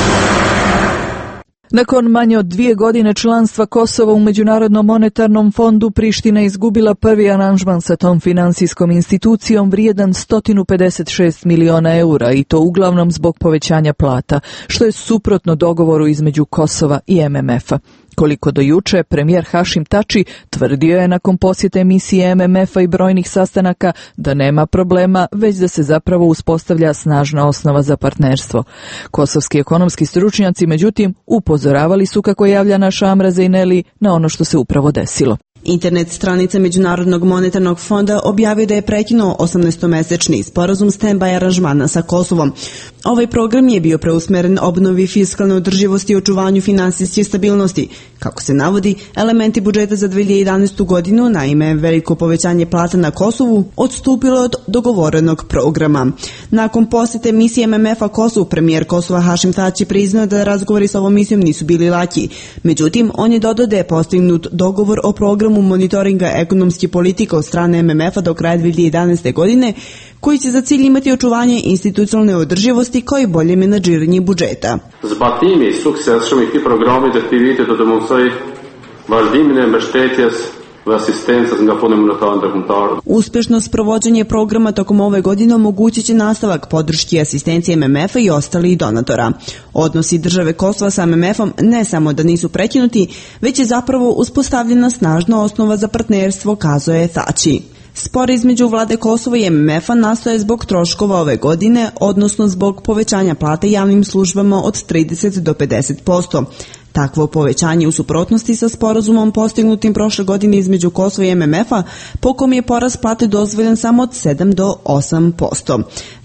Nakon manje od dvije godine članstva Kosova u Međunarodnom monetarnom fondu, Priština je izgubila prvi aranžman sa tom finansijskom institucijom vrijedan sto pedeset šest miliona eura i to uglavnom zbog povećanja plata, što je suprotno dogovoru između Kosova i M M F-a. Koliko do juče, premijer Hašim Tači tvrdio je nakon posjete emisije M M F-a i brojnih sastanaka da nema problema, već da se zapravo uspostavlja snažna osnova za partnerstvo. Kosovski ekonomski stručnjaci, međutim, upozoravali su, kako javlja naša Amra Zejneli, na ono što se upravo desilo. Internet stranica Međunarodnog monetarnog fonda objavio da je prekinuo osamnaestomesečni sporazum stand-by aranžmana sa Kosovom. Ovaj program je bio preusmeren obnovi fiskalne održivosti i očuvanju finansijske stabilnosti. Kako se navodi, elementi budžeta za dve hiljade jedanaestu. godinu, naime veliko povećanje plata na Kosovu, odstupilo od dogovorenog programa. Nakon posjete misije M M F-a Kosovu, premijer Kosova Hašim Tači priznao da razgovori sa ovom misijom nisu bili laki. Međutim, on je dodao da je postignut dogovor o programu monitoringa ekonomske politike od strane M M F-a do kraja dve hiljade jedanaeste. godine, koji će za cilj imati očuvanje institucionalne održivosti kao i bolje menadžiranje budžeta. Zbatimi suksesshëm i këtij programi dhe këtij viti do të mundsoj vazhdimin e mbështetjes dhe asistencës nga Fondi monetar ndërkombëtar. Uspešno sprovođenje programa tokom ove godine omogućit će nastavak podrške i asistencije M M F-a i ostalih donatora. Odnosi države Kosova sa M M F-om ne samo da nisu prekinuti, već je zapravo uspostavljena snažna osnova za partnerstvo, kazao je Tači. Spor između vlade Kosova i M M F-a nastaje zbog troškova ove godine, odnosno zbog povećanja plate javnim službama od trideset do pedeset posto. Takvo povećanje u suprotnosti sa sporazumom postignutim prošle godine između Kosova i M M F-a, po kom je porast plate dozvoljen samo od sedam do osam posto.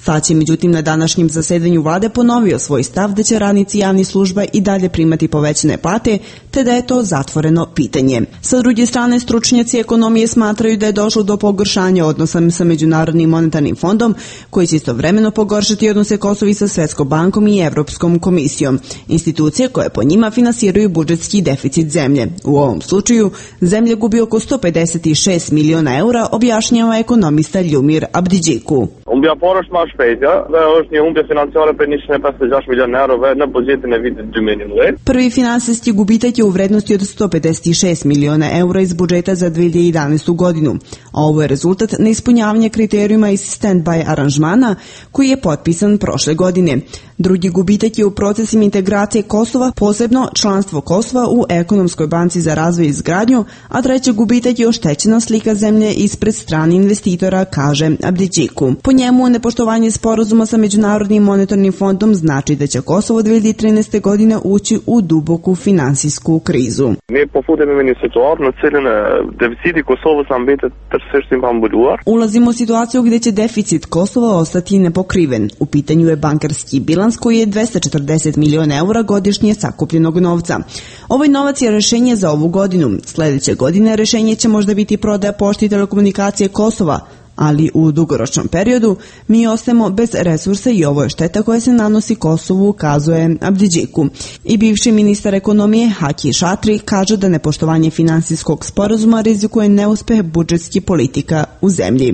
Fać je međutim na današnjem zasedanju vlade ponovio svoj stav da će radnici javnih služba i dalje primati povećane plate, te da je to zatvoreno pitanje. Sa druge strane, stručnjaci ekonomije smatraju da je došlo do pogoršanja odnosa sa Međunarodnim monetarnim fondom, koji će istovremeno pogoršati odnose Kosova sa Svetskom bankom i Evropskom komisijom, institucije koje po njima finansiraju budžetski deficit zemlje. U ovom slučaju, zemlja gubi oko sto pedeset šest miliona eura, objašnjava ekonomista Ljumir Abdidžiku. Prvi finansijski gubitak je u vrednosti od sto pedeset šest miliona eura iz budžeta za dve hiljade jedanaestu godinu. Ovo je rezultat neispunjavanja kriterijuma iz stand-by aranžmana koji je potpisan prošle godine. Drugi gubitak je u procesima integracije Kosova, posebno članstvo Kosova u Ekonomskoj banci za razvoj i izgradnju, a treći gubitak je oštećena slika zemlje ispred strane investitora, kaže Abdidžiku. Po njemu, nepoštovanje sporazuma sa Međunarodnim monetarnim fondom znači da će Kosovo dve hiljade trinaeste. godine ući u duboku finansijsku krizu. Ulazimo u situaciju gdje će deficit Kosova ostati nepokriven. U pitanju je bankarski bilans koji je dvesta četrdeset miliona eura godišnje sakupljenog novca. Ovaj novac je rešenje za ovu godinu. Sljedeće godine rešenje će možda biti prodaja pošte i telekomunikacije Kosova, ali u dugoročnom periodu mi ostajemo bez resursa i ovo je šteta koja se nanosi Kosovu, kazuje Abdidžiku. I bivši ministar ekonomije Haki Šatri kaže da nepoštovanje finansijskog sporazuma rizikuje neuspeh budžetski politika u zemlji.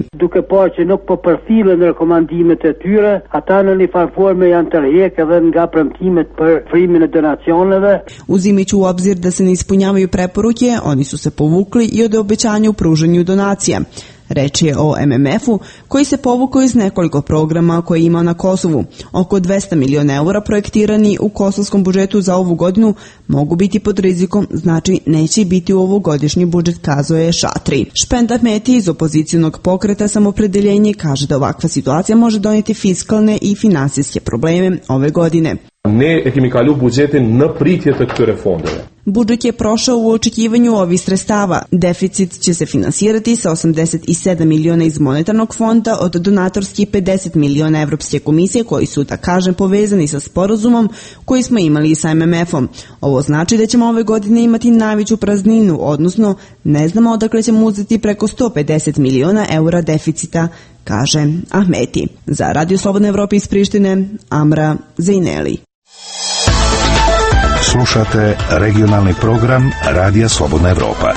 Uzimajući u obzir da se ne ispunjavaju preporuke, oni su se povukli i od obećanja u pružanju donacija. Reč je o M M F-u koji se povukao iz nekoliko programa koje ima na Kosovu. Oko dvesta miliona eura projektirani u kosovskom budžetu za ovu godinu mogu biti pod rizikom, znači neće biti u ovogodišnji budžet, kazuje Šatri. Špend Ahmeti iz opozicijonog pokreta Samopredeljenje kaže da ovakva situacija može donijeti fiskalne i finansijske probleme ove godine. Ne kemi kalu budžetin na pritje të këtyre fondove. Budžet je prošao u očekivanju ovih sredstava. Deficit će se finansirati sa osamdeset sedam miliona iz monetarnog fonda, od donatorskih pedeset miliona Evropske komisije koji su, da kažem, povezani sa sporazumom koji smo imali sa M M F-om. Ovo znači da ćemo ove godine imati najveću prazninu, odnosno ne znamo odakle ćemo uzeti preko sto pedeset miliona eura deficita, kaže Ahmeti. Za Radio Slobodna Evropa iz Prištine, Amra Zejneli. Slušate regionalni program Radija Slobodna Evropa.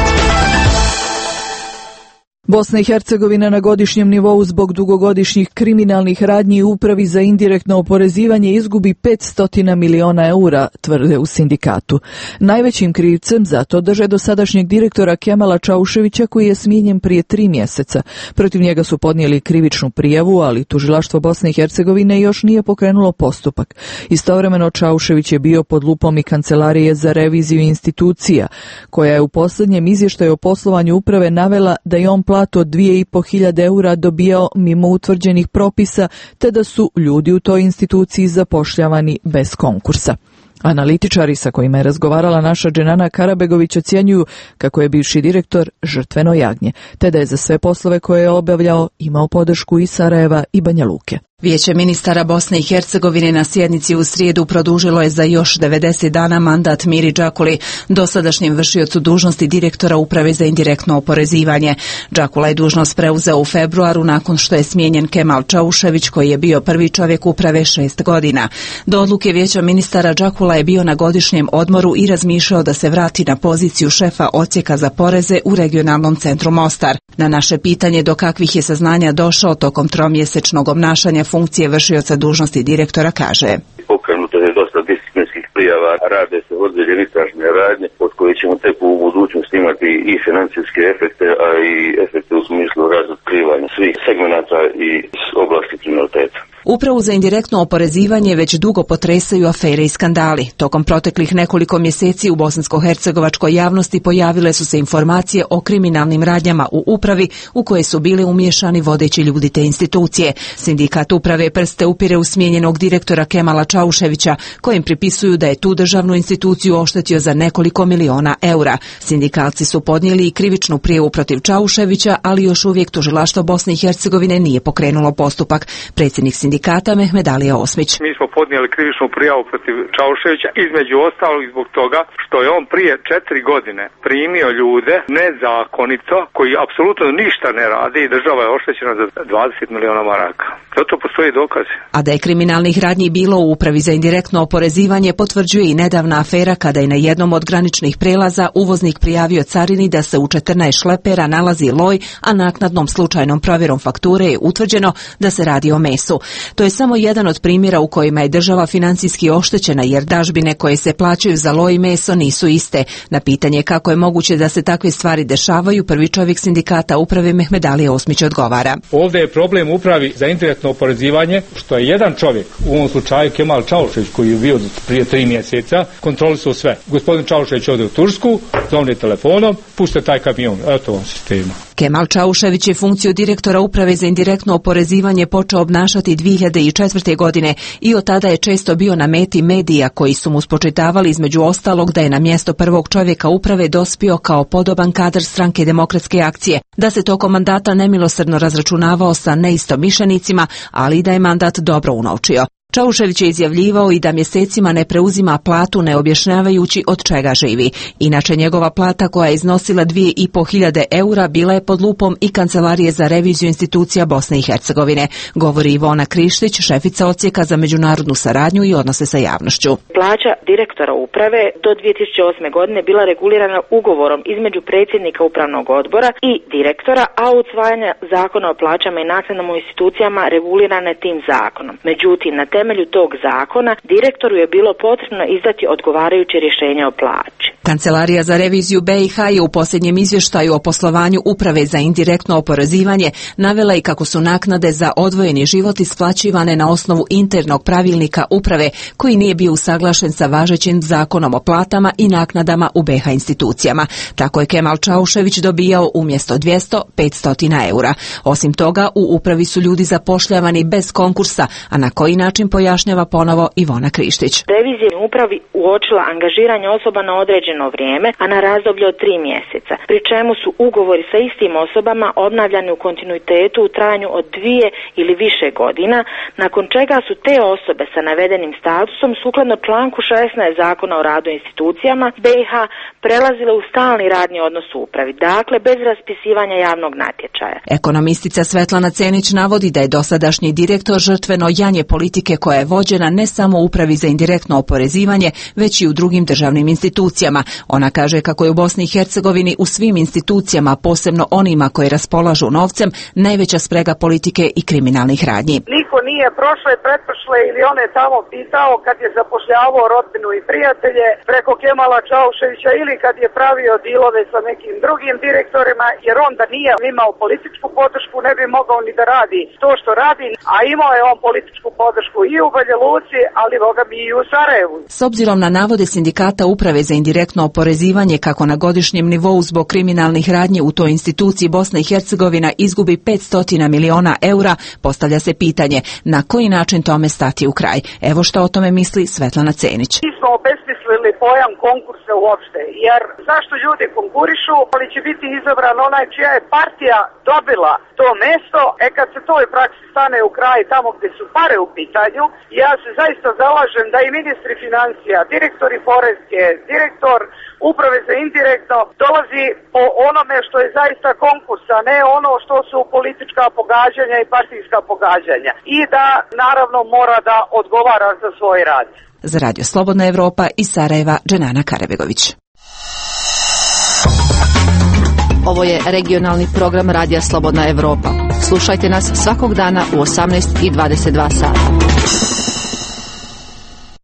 Bosna i Hercegovina na godišnjem nivou zbog dugogodišnjih kriminalnih radnji u Upravi za indirektno oporezivanje izgubi petsto miliona eura, tvrde u sindikatu. Najvećim krivcem za to drže dosadašnjeg direktora Kemala Čauševića koji je smijenjen prije tri mjeseca. Protiv njega su podnijeli krivičnu prijavu, ali tužilaštvo Bosne i Hercegovine još nije pokrenulo postupak. Istovremeno Čaušević je bio pod lupom i Kancelarije za reviziju institucija, koja je u posljednjem izvještaju o poslovanju uprave navela da je on platu od dvije i po hiljade eura dobijao mimo utvrđenih propisa, te da su ljudi u toj instituciji zapošljavani bez konkursa. Analitičari sa kojima je razgovarala naša Dženana Karabegović ocjenjuju kako je bivši direktor žrtveno jagnje, te da je za sve poslove koje je obavljao imao podršku i Sarajeva i Banja Luke. Vijeće ministara Bosne i Hercegovine na sjednici u srijedu produžilo je za još devedeset dana mandat Miri Džakuli, dosadašnjem vršiocu dužnosti direktora Uprave za indirektno oporezivanje. Džakula je dužnost preuzeo u februaru nakon što je smijenjen Kemal Čaušević, koji je bio prvi čovjek uprave šest godina. Do odluke Vijeća ministara Džakula je bio na godišnjem odmoru i razmišljao da se vrati na poziciju šefa odsjeka za poreze u regionalnom centru Mostar. Na naše pitanje do kakvih je saznanja došao tokom tromjesečnog obnašanja funkcije vršioca dužnosti direktora kaže: Pokrenuto je dosta disciplinskih prijava, rade se određene istražne radnje od koje ćemo tek u budućnosti imati i financijske efekte, a i efekte u smislu razotkrivanja svih segmenata i oblasti kriminaliteta. Upravu za indirektno oporezivanje već dugo potresaju afere i skandali. Tokom proteklih nekoliko mjeseci u bosansko-hercegovačkoj javnosti pojavile su se informacije o kriminalnim radnjama u upravi u koje su bili umiješani vodeći ljudi te institucije. Sindikat uprave prste upire u smijenjenog direktora Kemala Čauševića, kojim pripisuju da je tu državnu instituciju oštetio za nekoliko miliona eura. Sindikalci su podnijeli i krivičnu prijavu protiv Čauševića, ali još uvijek tužilaštvo Bosne i Hercegovine nije pokrenulo postupak. Predsjednik sindikata Mehmed Alija Osmić. Mi smo podnijeli krivičnu prijavu protiv Čauševića, između ostalog i zbog toga što je on prije četiri godine primio ljude nezakonito koji apsolutno ništa ne rade i država je oštećena za dvadeset miliona maraka. Zato postoji dokazi. A da je kriminalnih radnji bilo u upravi za indirektno oporezivanje potvrđuje i nedavna afera kada je na jednom od graničnih prelaza uvoznik prijavio carini da se u četrnaest šlepera nalazi loj, a naknadnom slučajnom provjerom fakture je utvrđeno da se radi o mesu. To je samo jedan od primjera u kojima je država financijski oštećena jer dažbine koje se plaćaju za loj i meso nisu iste. Na pitanje kako je moguće da se takve stvari dešavaju, prvi čovjek sindikata uprave Mehmed Alija Osmić odgovara. Ovdje je problem upravi za indirektno oporezivanje što je jedan čovjek, u ovom slučaju Kemal Čaušević koji je bio prije tri mjeseca, kontrolisao sve. Gospodin Čaušević ode u Tursku, zovne telefonom, pušte taj kamion, eto vam sistema. Kemal Čaušević je funkciju direktora uprave za indirektno oporezivanje počeo obnašati dvije hiljade četvrte. godine i od tada je često bio na meti medija koji su mu spočitavali između ostalog da je na mjesto prvog čovjeka uprave dospio kao podoban kadar Stranke demokratske akcije, da se tokom mandata nemilosrdno razračunavao sa neistomišljenicima, ali i da je mandat dobro unovčio. Čaušević je izjavljivao i da mjesecima ne preuzima platu ne objašnjavajući od čega živi. Inače njegova plata koja je iznosila dvije i po hiljade eura bila je pod lupom i Kancelarije za reviziju institucija Bosne i Hercegovine, govori Ivona Krištić, šefica odsjeka za međunarodnu saradnju i odnose sa javnošću. Plaća direktora uprave do dvije tisuće osme. godine bila regulirana ugovorom između predsjednika upravnog odbora i direktora, a usvajanje zakona o plaćama i naknadama u institucijama regulirane tim zakonom. Međutim, na temelju tog zakona direktoru je bilo potrebno izdati odgovarajuće rješenje o plaći. Kancelarija za reviziju B i H je u posljednjem izvještaju o poslovanju uprave za indirektno oporezivanje navela i kako su naknade za odvojeni život isplaćivane na osnovu internog pravilnika uprave koji nije bio usaglašen sa važećim zakonom o platama i naknadama u B i H institucijama. Tako je Kemal Čaušević dobijao umjesto dvjesto petsto eura. Osim toga, u upravi su ljudi zapošljavani bez konkursa, a na koji način pojašnjava ponovo Ivona Krištić. Revizija u upravi uočila angažiranje osoba na određeno vrijeme, a na razdoblje od tri mjeseca, pri čemu su ugovori sa istim osobama obnavljani u kontinuitetu u trajanju od dvije ili više godina, nakon čega su te osobe sa navedenim statusom sukladno članku šesnaest Zakona o radu institucijama B i H prelazile u stalni radni odnos u upravi, dakle bez raspisivanja javnog natječaja. Ekonomistica Svetlana Cenić navodi da je dosadašnji direktor žrtveno janje politike koja je vođena ne samo u upravi za indirektno oporezivanje, već i u drugim državnim institucijama. Ona kaže kako je u Bosni i Hercegovini u svim institucijama, posebno onima koji raspolažu novcem, najveća sprega politike i kriminalnih radnji. Niko nije prošle, pretprošle ili one tamo pitao kad je zapošljavao rodbinu i prijatelje preko Kemala Čauševića ili kad je pravio dilove sa nekim drugim direktorima, jer on da nije imao političku podršku ne bi mogao ni da radi to što radi, a imao je on političku podršku i u Banja Luci, ali boga mi i u Sarajevu. S obzirom na navode sindikata uprave za indirektno oporezivanje kako na godišnjem nivou zbog kriminalnih radnji u toj instituciji Bosna i Hercegovina izgubi petsto miliona eura, postavlja se pitanje na koji način tome stati u kraj. Evo što o tome misli Svetlana Cenić. Mi smo obesmislili pojam konkursa uopšte, jer zašto ljudi konkurišu, ali će biti izabran onaj čija je partija dobila to mesto, e kad se toj praksi stane u kraj tamo gdje su pare u pitanju, ja se zaista zalažem da i ministri financija, direktori porezke, direktor uprave za indirektno dolazi po onome što je zaista konkurs, a ne ono što su politička pogađanja i partijska pogađanja. I da naravno mora da odgovara za svoj rad. Za Radio Slobodna Evropa iz Sarajeva, Dženana Karabegović. Ovo je regionalni program Radija Slobodna Evropa. Slušajte nas svakog dana u osamnaest i dvadeset dva sata.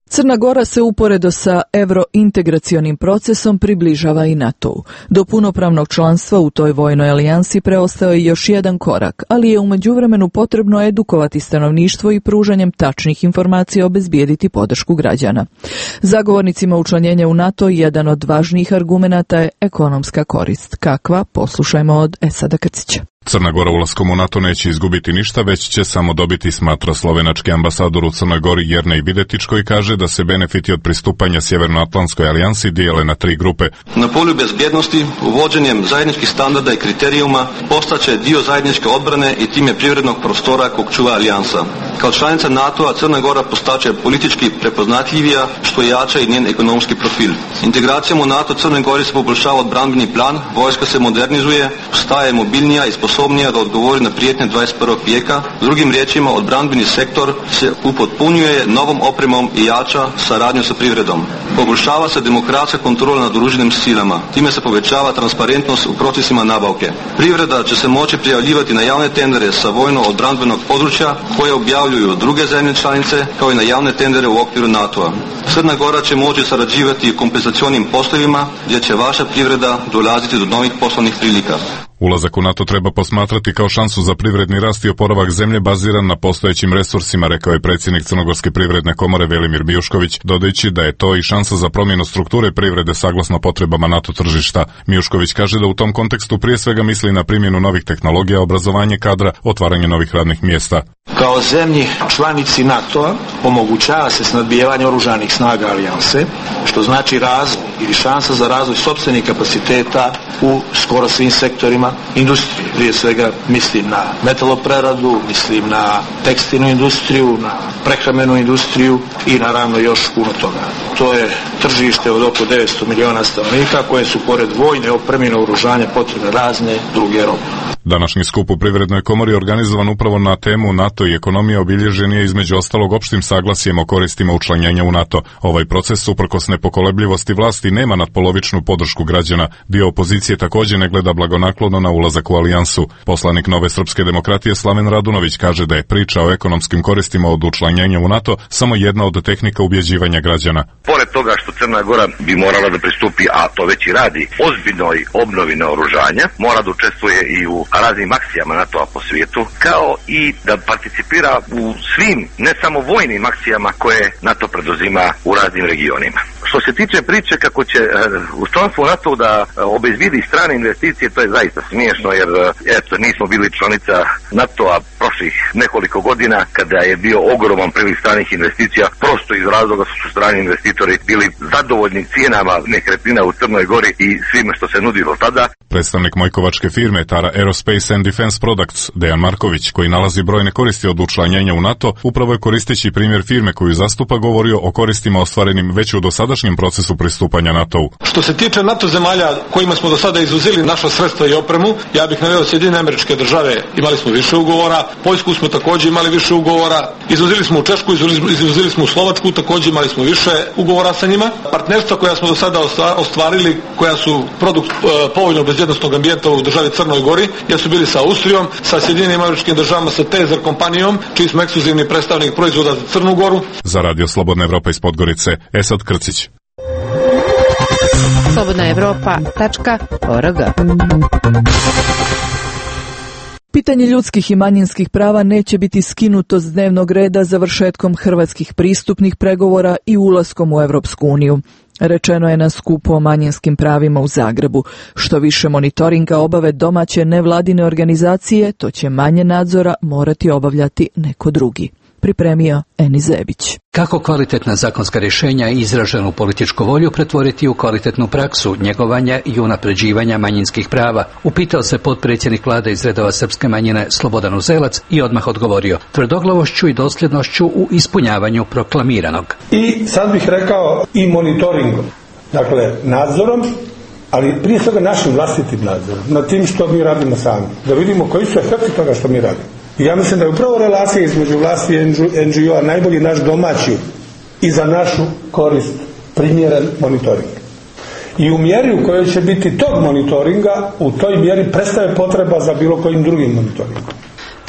Crna Gora se uporedo sa evrointegracionim procesom približava i NATO-u. Do punopravnog članstva u toj vojnoj alijansi preostao je još jedan korak, ali je u međuvremenu potrebno edukovati stanovništvo i pružanjem tačnih informacija obezbijediti podršku građana. Zagovornicima učlanjenja u NATO jedan od važnijih argumenata je ekonomska korist. Kakva? Poslušajmo od Esada Krcića. Crna Gora ulaskom u NATO neće izgubiti ništa, već će samo dobiti, smatra slovenački ambasador u Crnoj Gori Jernej Videtić, koji kaže da se benefiti od pristupanja Sjevernoatlantskoj alijansi dijele na tri grupe. Na polju bezbjednosti, uvođenjem zajedničkih standarda i kriterijuma postaće dio zajedničke odbrane i time privrednog prostora kog čuva alijansa. Kao članica NATO-a Crna Gora postaće politički prepoznatljivija, što jača i njen ekonomski profil. Integracijom u NATO Crnoj Gori se poboljšava odbrambeni plan, vojska se modernizuje, staje mobilnija i sposobnija da odgovori na prijetnje dvadeset prvog vijeka. Drugim riječima, odbrambeni sektor se upotpunjuje novom opremom i jača saradnju sa privredom. Poboljšava se demokratska kontrola nad oružanim silama. Time se povećava transparentnost u procesima nabavke. Privreda će se moći prijavljivati na javne tendere sa vojno-odbrambenog područja koje objavljuju druge zemlje članice, kao i na javne tendere u okviru NATO-a. Crna Gora će moći sarađivati u kompenzacionim poslovima gdje će vaša privreda dolaziti do novih poslovnih prilika. Ulazak u NATO treba posmatrati kao šansu za privredni rast i oporavak zemlje baziran na postojećim resursima, rekao je predsjednik Crnogorske privredne komore Velimir Mijušković, dodajući da je to i šansa za promjenu strukture privrede saglasno potrebama NATO tržišta. Mijušković kaže da u tom kontekstu prije svega misli na primjenu novih tehnologija, obrazovanje kadra, otvaranje novih radnih mjesta. Kao zemlji članici NATO-a omogućava se snabdijevanje oružanih snaga alijanse, što znači razvoj ili šansa za razvoj sopstvenih kapaciteta u skoro svim sektorima industrije. Prije svega mislim na metalopreradu, mislim na tekstilnu industriju, na prehrambenu industriju i naravno još puno toga. To je tržište od oko devetsto miliona stanovnika koje su pored vojne opreme i oružanja potrebne razne druge robe. Današnji skup u Privrednoj komori organizovan upravo na temu NATO i ekonomija obilježen je između ostalog opštim saglasjem o koristima učlanjenja u NATO. Ovaj proces, uprkos nepokolebljivosti vlasti, nema nadpolovičnu podršku građana. Dio opozicije također ne gleda blagonaklono na ulazak u alijansu. Poslanik Nove srpske demokratije Slaven Radunović kaže da je priča o ekonomskim koristima od učlanjenja u NATO samo jedna od tehnika ubjeđivanja građana. Pored toga što Crna Gora bi morala da pristupi, a to već i radi, ozbiljnoj obnovi naoružanja, mora da učestvuje i u raznim akcijama NATO-a po svijetu, kao i da participira u svim, ne samo vojnim akcijama koje NATO preduzima u raznim regionima. Što se tiče priče kako će uh, u članstvu NATO da uh, obezbidi strane investicije, to je zaista smiješno, jer uh, eto, nismo bili članica NATO-a prošlih nekoliko godina kada je bio ogroman priliv stranih investicija, prosto iz razloga što su strani investitori bili zadovoljni cijenama nekretnina u Crnoj Gori i svime što se nudilo tada. Predstavnik Mojkovačke firme Tara Aerospace and Defense Products, Dejan Marković, koji nalazi brojne koristi od učlanjenja u NATO, upravo je koristeći primjer firme koju zastupa govorio o koristima ostvarenim već u dosadašnjem procesu pristupanja NATO-u. Što se tiče NATO zemalja kojima smo do sada izuzeli naša sredstva i opremu, ja bih naveo Sjedinjene Američke Države, imali smo više ugovora, Poljsku smo također imali više ugovora, izuzeli smo u Češku, izuzeli smo u Slovačku, također imali smo više ugovora sa njima. Partnerstva koja smo do sada ostvarili, koja su produkt e, povoljnog bezbjednosnog ambijenta u državi Crnoj Gori, jesu bili sa Austrijom, sa Sjedinjenim Američkim Državama, sa Tezer kompanijom, čiji smo ekskluzivni predstavnik proizvoda za Crnu Goru. Za Radio Slobodna Evropa iz Podgorice, Esad Krcić. slobodna evropa tačka org. Pitanje ljudskih i manjinskih prava neće biti skinuto s dnevnog reda završetkom hrvatskih pristupnih pregovora i ulaskom u Europsku uniju. Rečeno je na skupu o manjinskim pravima u Zagrebu. Što više monitoringa obave domaće nevladine organizacije, to će manje nadzora morati obavljati neko drugi. Pripremio Eni Zebić. Kako kvalitetna zakonska rješenja i izraženu političku volju pretvoriti u kvalitetnu praksu njegovanja i unapređivanja manjinskih prava, upitao se potpredsjednik vlade iz redova srpske manjine Slobodan Uzelac i odmah odgovorio tvrdoglavošću i dosljednošću u ispunjavanju proklamiranog. I sad bih rekao i monitoringom, dakle nadzorom, ali prije svega našim vlastitim nadzorom, na tim što mi radimo sami, da vidimo koji su efekti toga što mi radimo. I ja mislim da je upravo relacija između vlasti i en dži o-a najbolji naš domaći i za našu korist primjeren monitoring. I u mjeri u kojoj će biti tog monitoringa, u toj mjeri prestaje potreba za bilo kojim drugim monitoringom.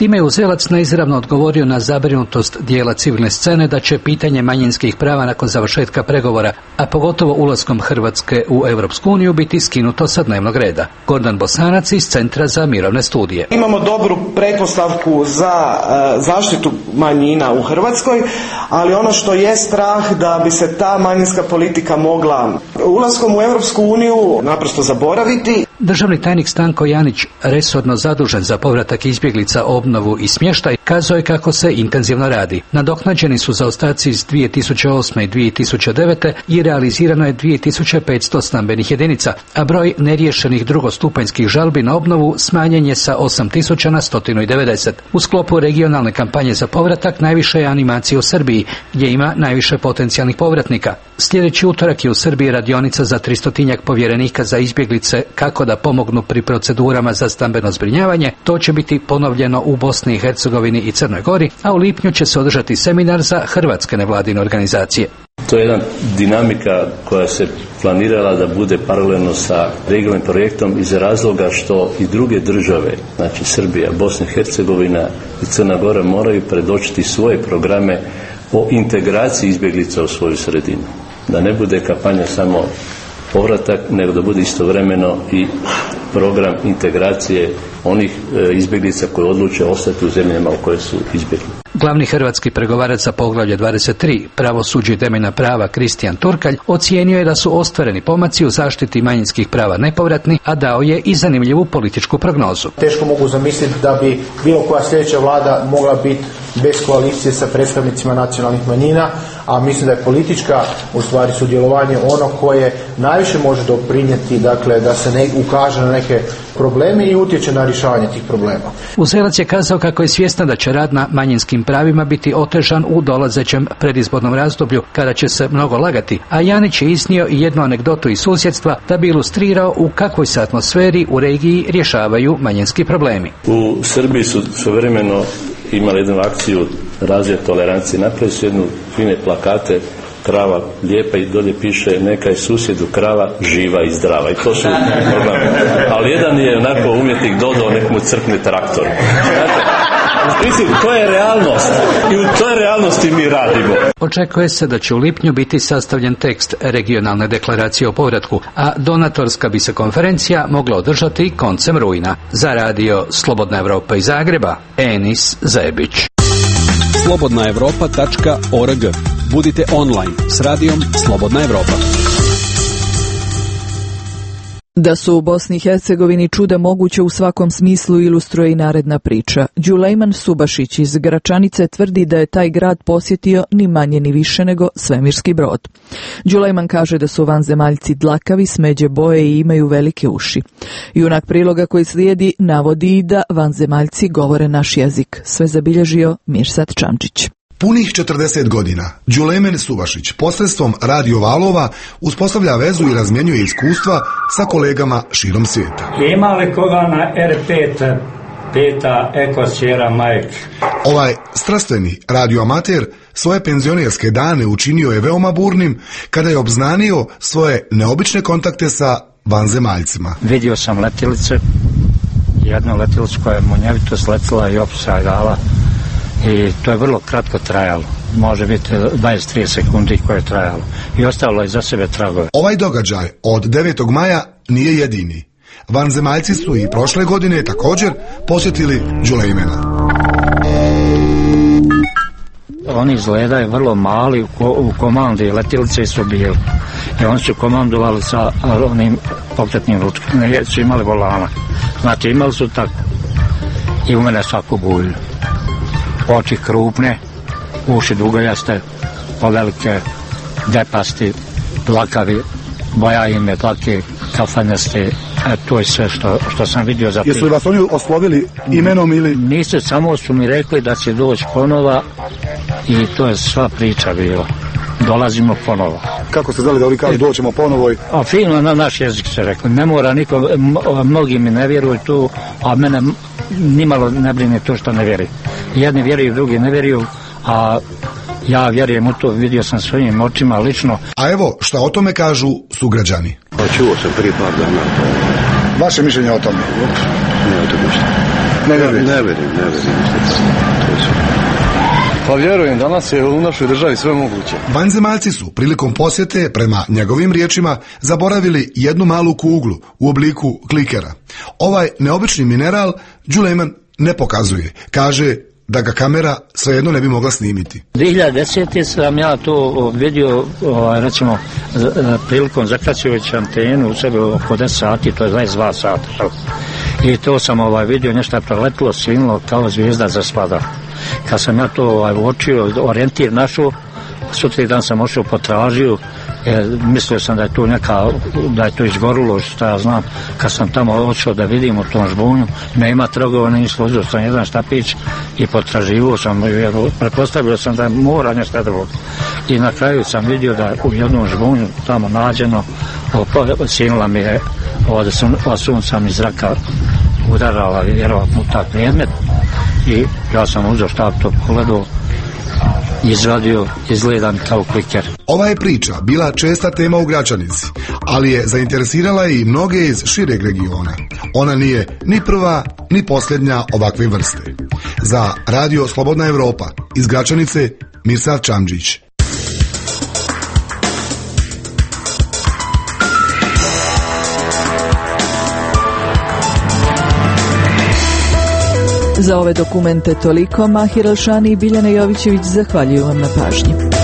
Time je Uzelac neizravno odgovorio na zabrinutost dijela civilne scene da će pitanje manjinskih prava nakon završetka pregovora, a pogotovo ulaskom Hrvatske u Europsku uniju, biti skinuto sa dnevnog reda. Gordan Bosanac iz Centra za mirovne studije. Imamo dobru pretpostavku za uh, zaštitu manjina u Hrvatskoj, ali ono što je strah da bi se ta manjinska politika mogla ulaskom u Europsku uniju naprosto zaboraviti. Državni tajnik Stanko Janić, resorno zadužen za povratak izbjeglica, obnovu i smještaj, kazao je kako se intenzivno radi. Nadoknađeni su zaostaci iz dvije tisuće osme i dvije tisuće devete i realizirano je dvije tisuće petsto stambenih jedinica, a broj neriješenih drugostupanjskih žalbi na obnovu smanjen je sa osam tisuća na sto devedeset. U sklopu regionalne kampanje za povratak najviše je animacije u Srbiji, gdje ima najviše potencijalnih povratnika. Sljedeći utorak je u Srbiji radionica za tristotinjak povjerenika za izbjeglice kako da pomognu pri procedurama za stambeno zbrinjavanje. To će biti ponovljeno u Bosni i Hercegovini i Crnoj Gori, a u lipnju će se održati seminar za hrvatske nevladine organizacije. To je jedna dinamika koja se planirala da bude paralelno sa regionalnim projektom iz razloga što i druge države, znači Srbija, Bosna i Hercegovina i Crna Gora, moraju predočiti svoje programe o integraciji izbjeglica u svoju sredinu. Da ne bude kampanja samo povratak, nego da bude istovremeno i program integracije onih e, izbjeglica koji odluče ostati u zemljama u koje su izbjegli. Glavni hrvatski pregovarac za poglavlje dvadeset tri, pravosuđe i temeljna prava, Kristijan Turkalj, ocijenio je da su ostvareni pomaci u zaštiti manjinskih prava nepovratni, a dao je i zanimljivu političku prognozu. Teško mogu zamisliti da bi bilo koja sljedeća vlada mogla biti bez koalicije sa predstavnicima nacionalnih manjina, a mislim da je politička u stvari sudjelovanje ono koje najviše može doprinijeti, dakle, da se ne ukaže na neke probleme i utječe na rješavanje tih problema. Uzelac je kazao kako je svjestan da će rad na manjinskim pravima biti otežan u dolazećem predizbornom razdoblju kada će se mnogo lagati, a Janić je iznio i jednu anegdotu iz susjedstva da bi ilustrirao u kakvoj se atmosferi u regiji rješavaju manjinski problemi. U Srbiji su svojevremeno imali jednu akciju razvoja tolerancije, napravili su jednu fine plakate, krava lijepa i dolje piše neka je susjedu krava živa i zdrava, i to su programi. Ali jedan je onako umjetnik dodao nekomu crkne traktor. Znate, mislim, to je realnost i u toj realnosti mi radimo. Očekuje se da će u lipnju biti sastavljen tekst regionalne deklaracije o povratku, a donatorska bi se konferencija mogla održati koncem rujna. Za radio Slobodna Evropa iz Zagreba, Enis Zebić. slobodna evropa tačka org. Budite online s radijom Slobodna Evropa. Da su u Bosni i Hercegovini čuda moguće u svakom smislu ilustruje i naredna priča. Đulejman Subašić iz Gračanice tvrdi da je taj grad posjetio ni manje ni više nego svemirski brod. Đulejman kaže da su vanzemaljci dlakavi, smeđe boje i imaju velike uši. Junak priloga koji slijedi navodi i da vanzemaljci govore naš jezik. Sve zabilježio Mirsad Čamčić. Punih četrdeset godina, Đulejmen Subašić posredstvom radio valova uspostavlja vezu i razmjenjuje iskustva sa kolegama širom svijeta. Ima li koga na er pet, peta ekosfera Majk? Ovaj strastveni radioamater svoje penzionerske dane učinio je veoma burnim kada je obznanio svoje neobične kontakte sa vanzemaljcima. Vidio sam letjelice, jednu letjelicu koja je munjevito sletila i opsaj dala. I to je vrlo kratko trajalo, može biti dvadeset do trideset sekundi koje je trajalo i ostavilo je za sebe tragove. Ovaj događaj od devetog maja nije jedini. Vanzemaljci su i prošle godine također posjetili Đulejmena. Oni izgledaju vrlo mali, u, ko, u komandi letjelice su bili i oni su komandovali sa onim pokretnim ručkom, ne su imali volana, znači imali su tako i u mene svaku bulju. Oči krupne, uši dugojaste, povelike, depasti, dlakavi, boja im je dlake, kafanesti, e, to je sve što, što sam vidio za... Jesu li vas oni oslovili imenom ili... Nisu, samo su mi rekli da će doći ponova i to je sva priča bila. Dolazimo ponovo. Kako ste znali da oni kažu doćemo ponovo? A fino na naš jezik se rekli. Ne mora niko, mnogi mi ne vjeruju tu, a mene nimalo ne brine to što ne vjeruju. Jedni vjeruju, drugi ne vjeruju, a ja vjerujem u to, vidio sam svojim očima lično. A evo šta o tome kažu sugrađani. Pa čuo sam prije par dana. Vaše mišljenje o tome? Ne o tome što. Ne vjerujem, ne vjerujem, ne vjerujem. Pa vjerujem, danas je u našoj državi sve moguće. Vanzemaljci su prilikom posjete, prema njegovim riječima, zaboravili jednu malu kuglu u obliku klikera. Ovaj neobični mineral Đulejman ne pokazuje. Kaže da ga kamera svejedno ne bi mogla snimiti. dvije hiljade desete sam ja to vidio, ovaj, recimo, prilikom zakraćujući antenu u sebe oko deset sati, to je dvadeset dva sata. I to sam ovaj, vidio, nešto je preletilo, svinulo kao zvijezda zaspada. Kad sam ja to ovaj, uočio, orijentir našao, sutri dan sam ošao potražio, jer mislio sam da je to neka, da je to izgorilo, što ja znam. Kad sam tamo ošao da vidim u tom žbunju, nema tragova, ni složio sam jedan štapić i potraživo sam, jer pretpostavio sam da mora nešto drugo. I na kraju sam vidio da u jednom žbunju tamo nađeno, sinula mi je od sunca mi zraka udarala vjerovatno u taj predmet i ja sam uzeo štap, to pogledao, izvadio, izgledan kao kliker. Ova je priča bila česta tema u Gračanici, ali je zainteresirala i mnoge iz šireg regiona. Ona nije ni prva, ni posljednja ovakve vrste. Za Radio Slobodna Evropa iz Gračanice, Mirsad Čamđić. Za ove dokumente toliko. Mahir Alšani i Biljana Jovićević zahvaljuju vam na pažnji.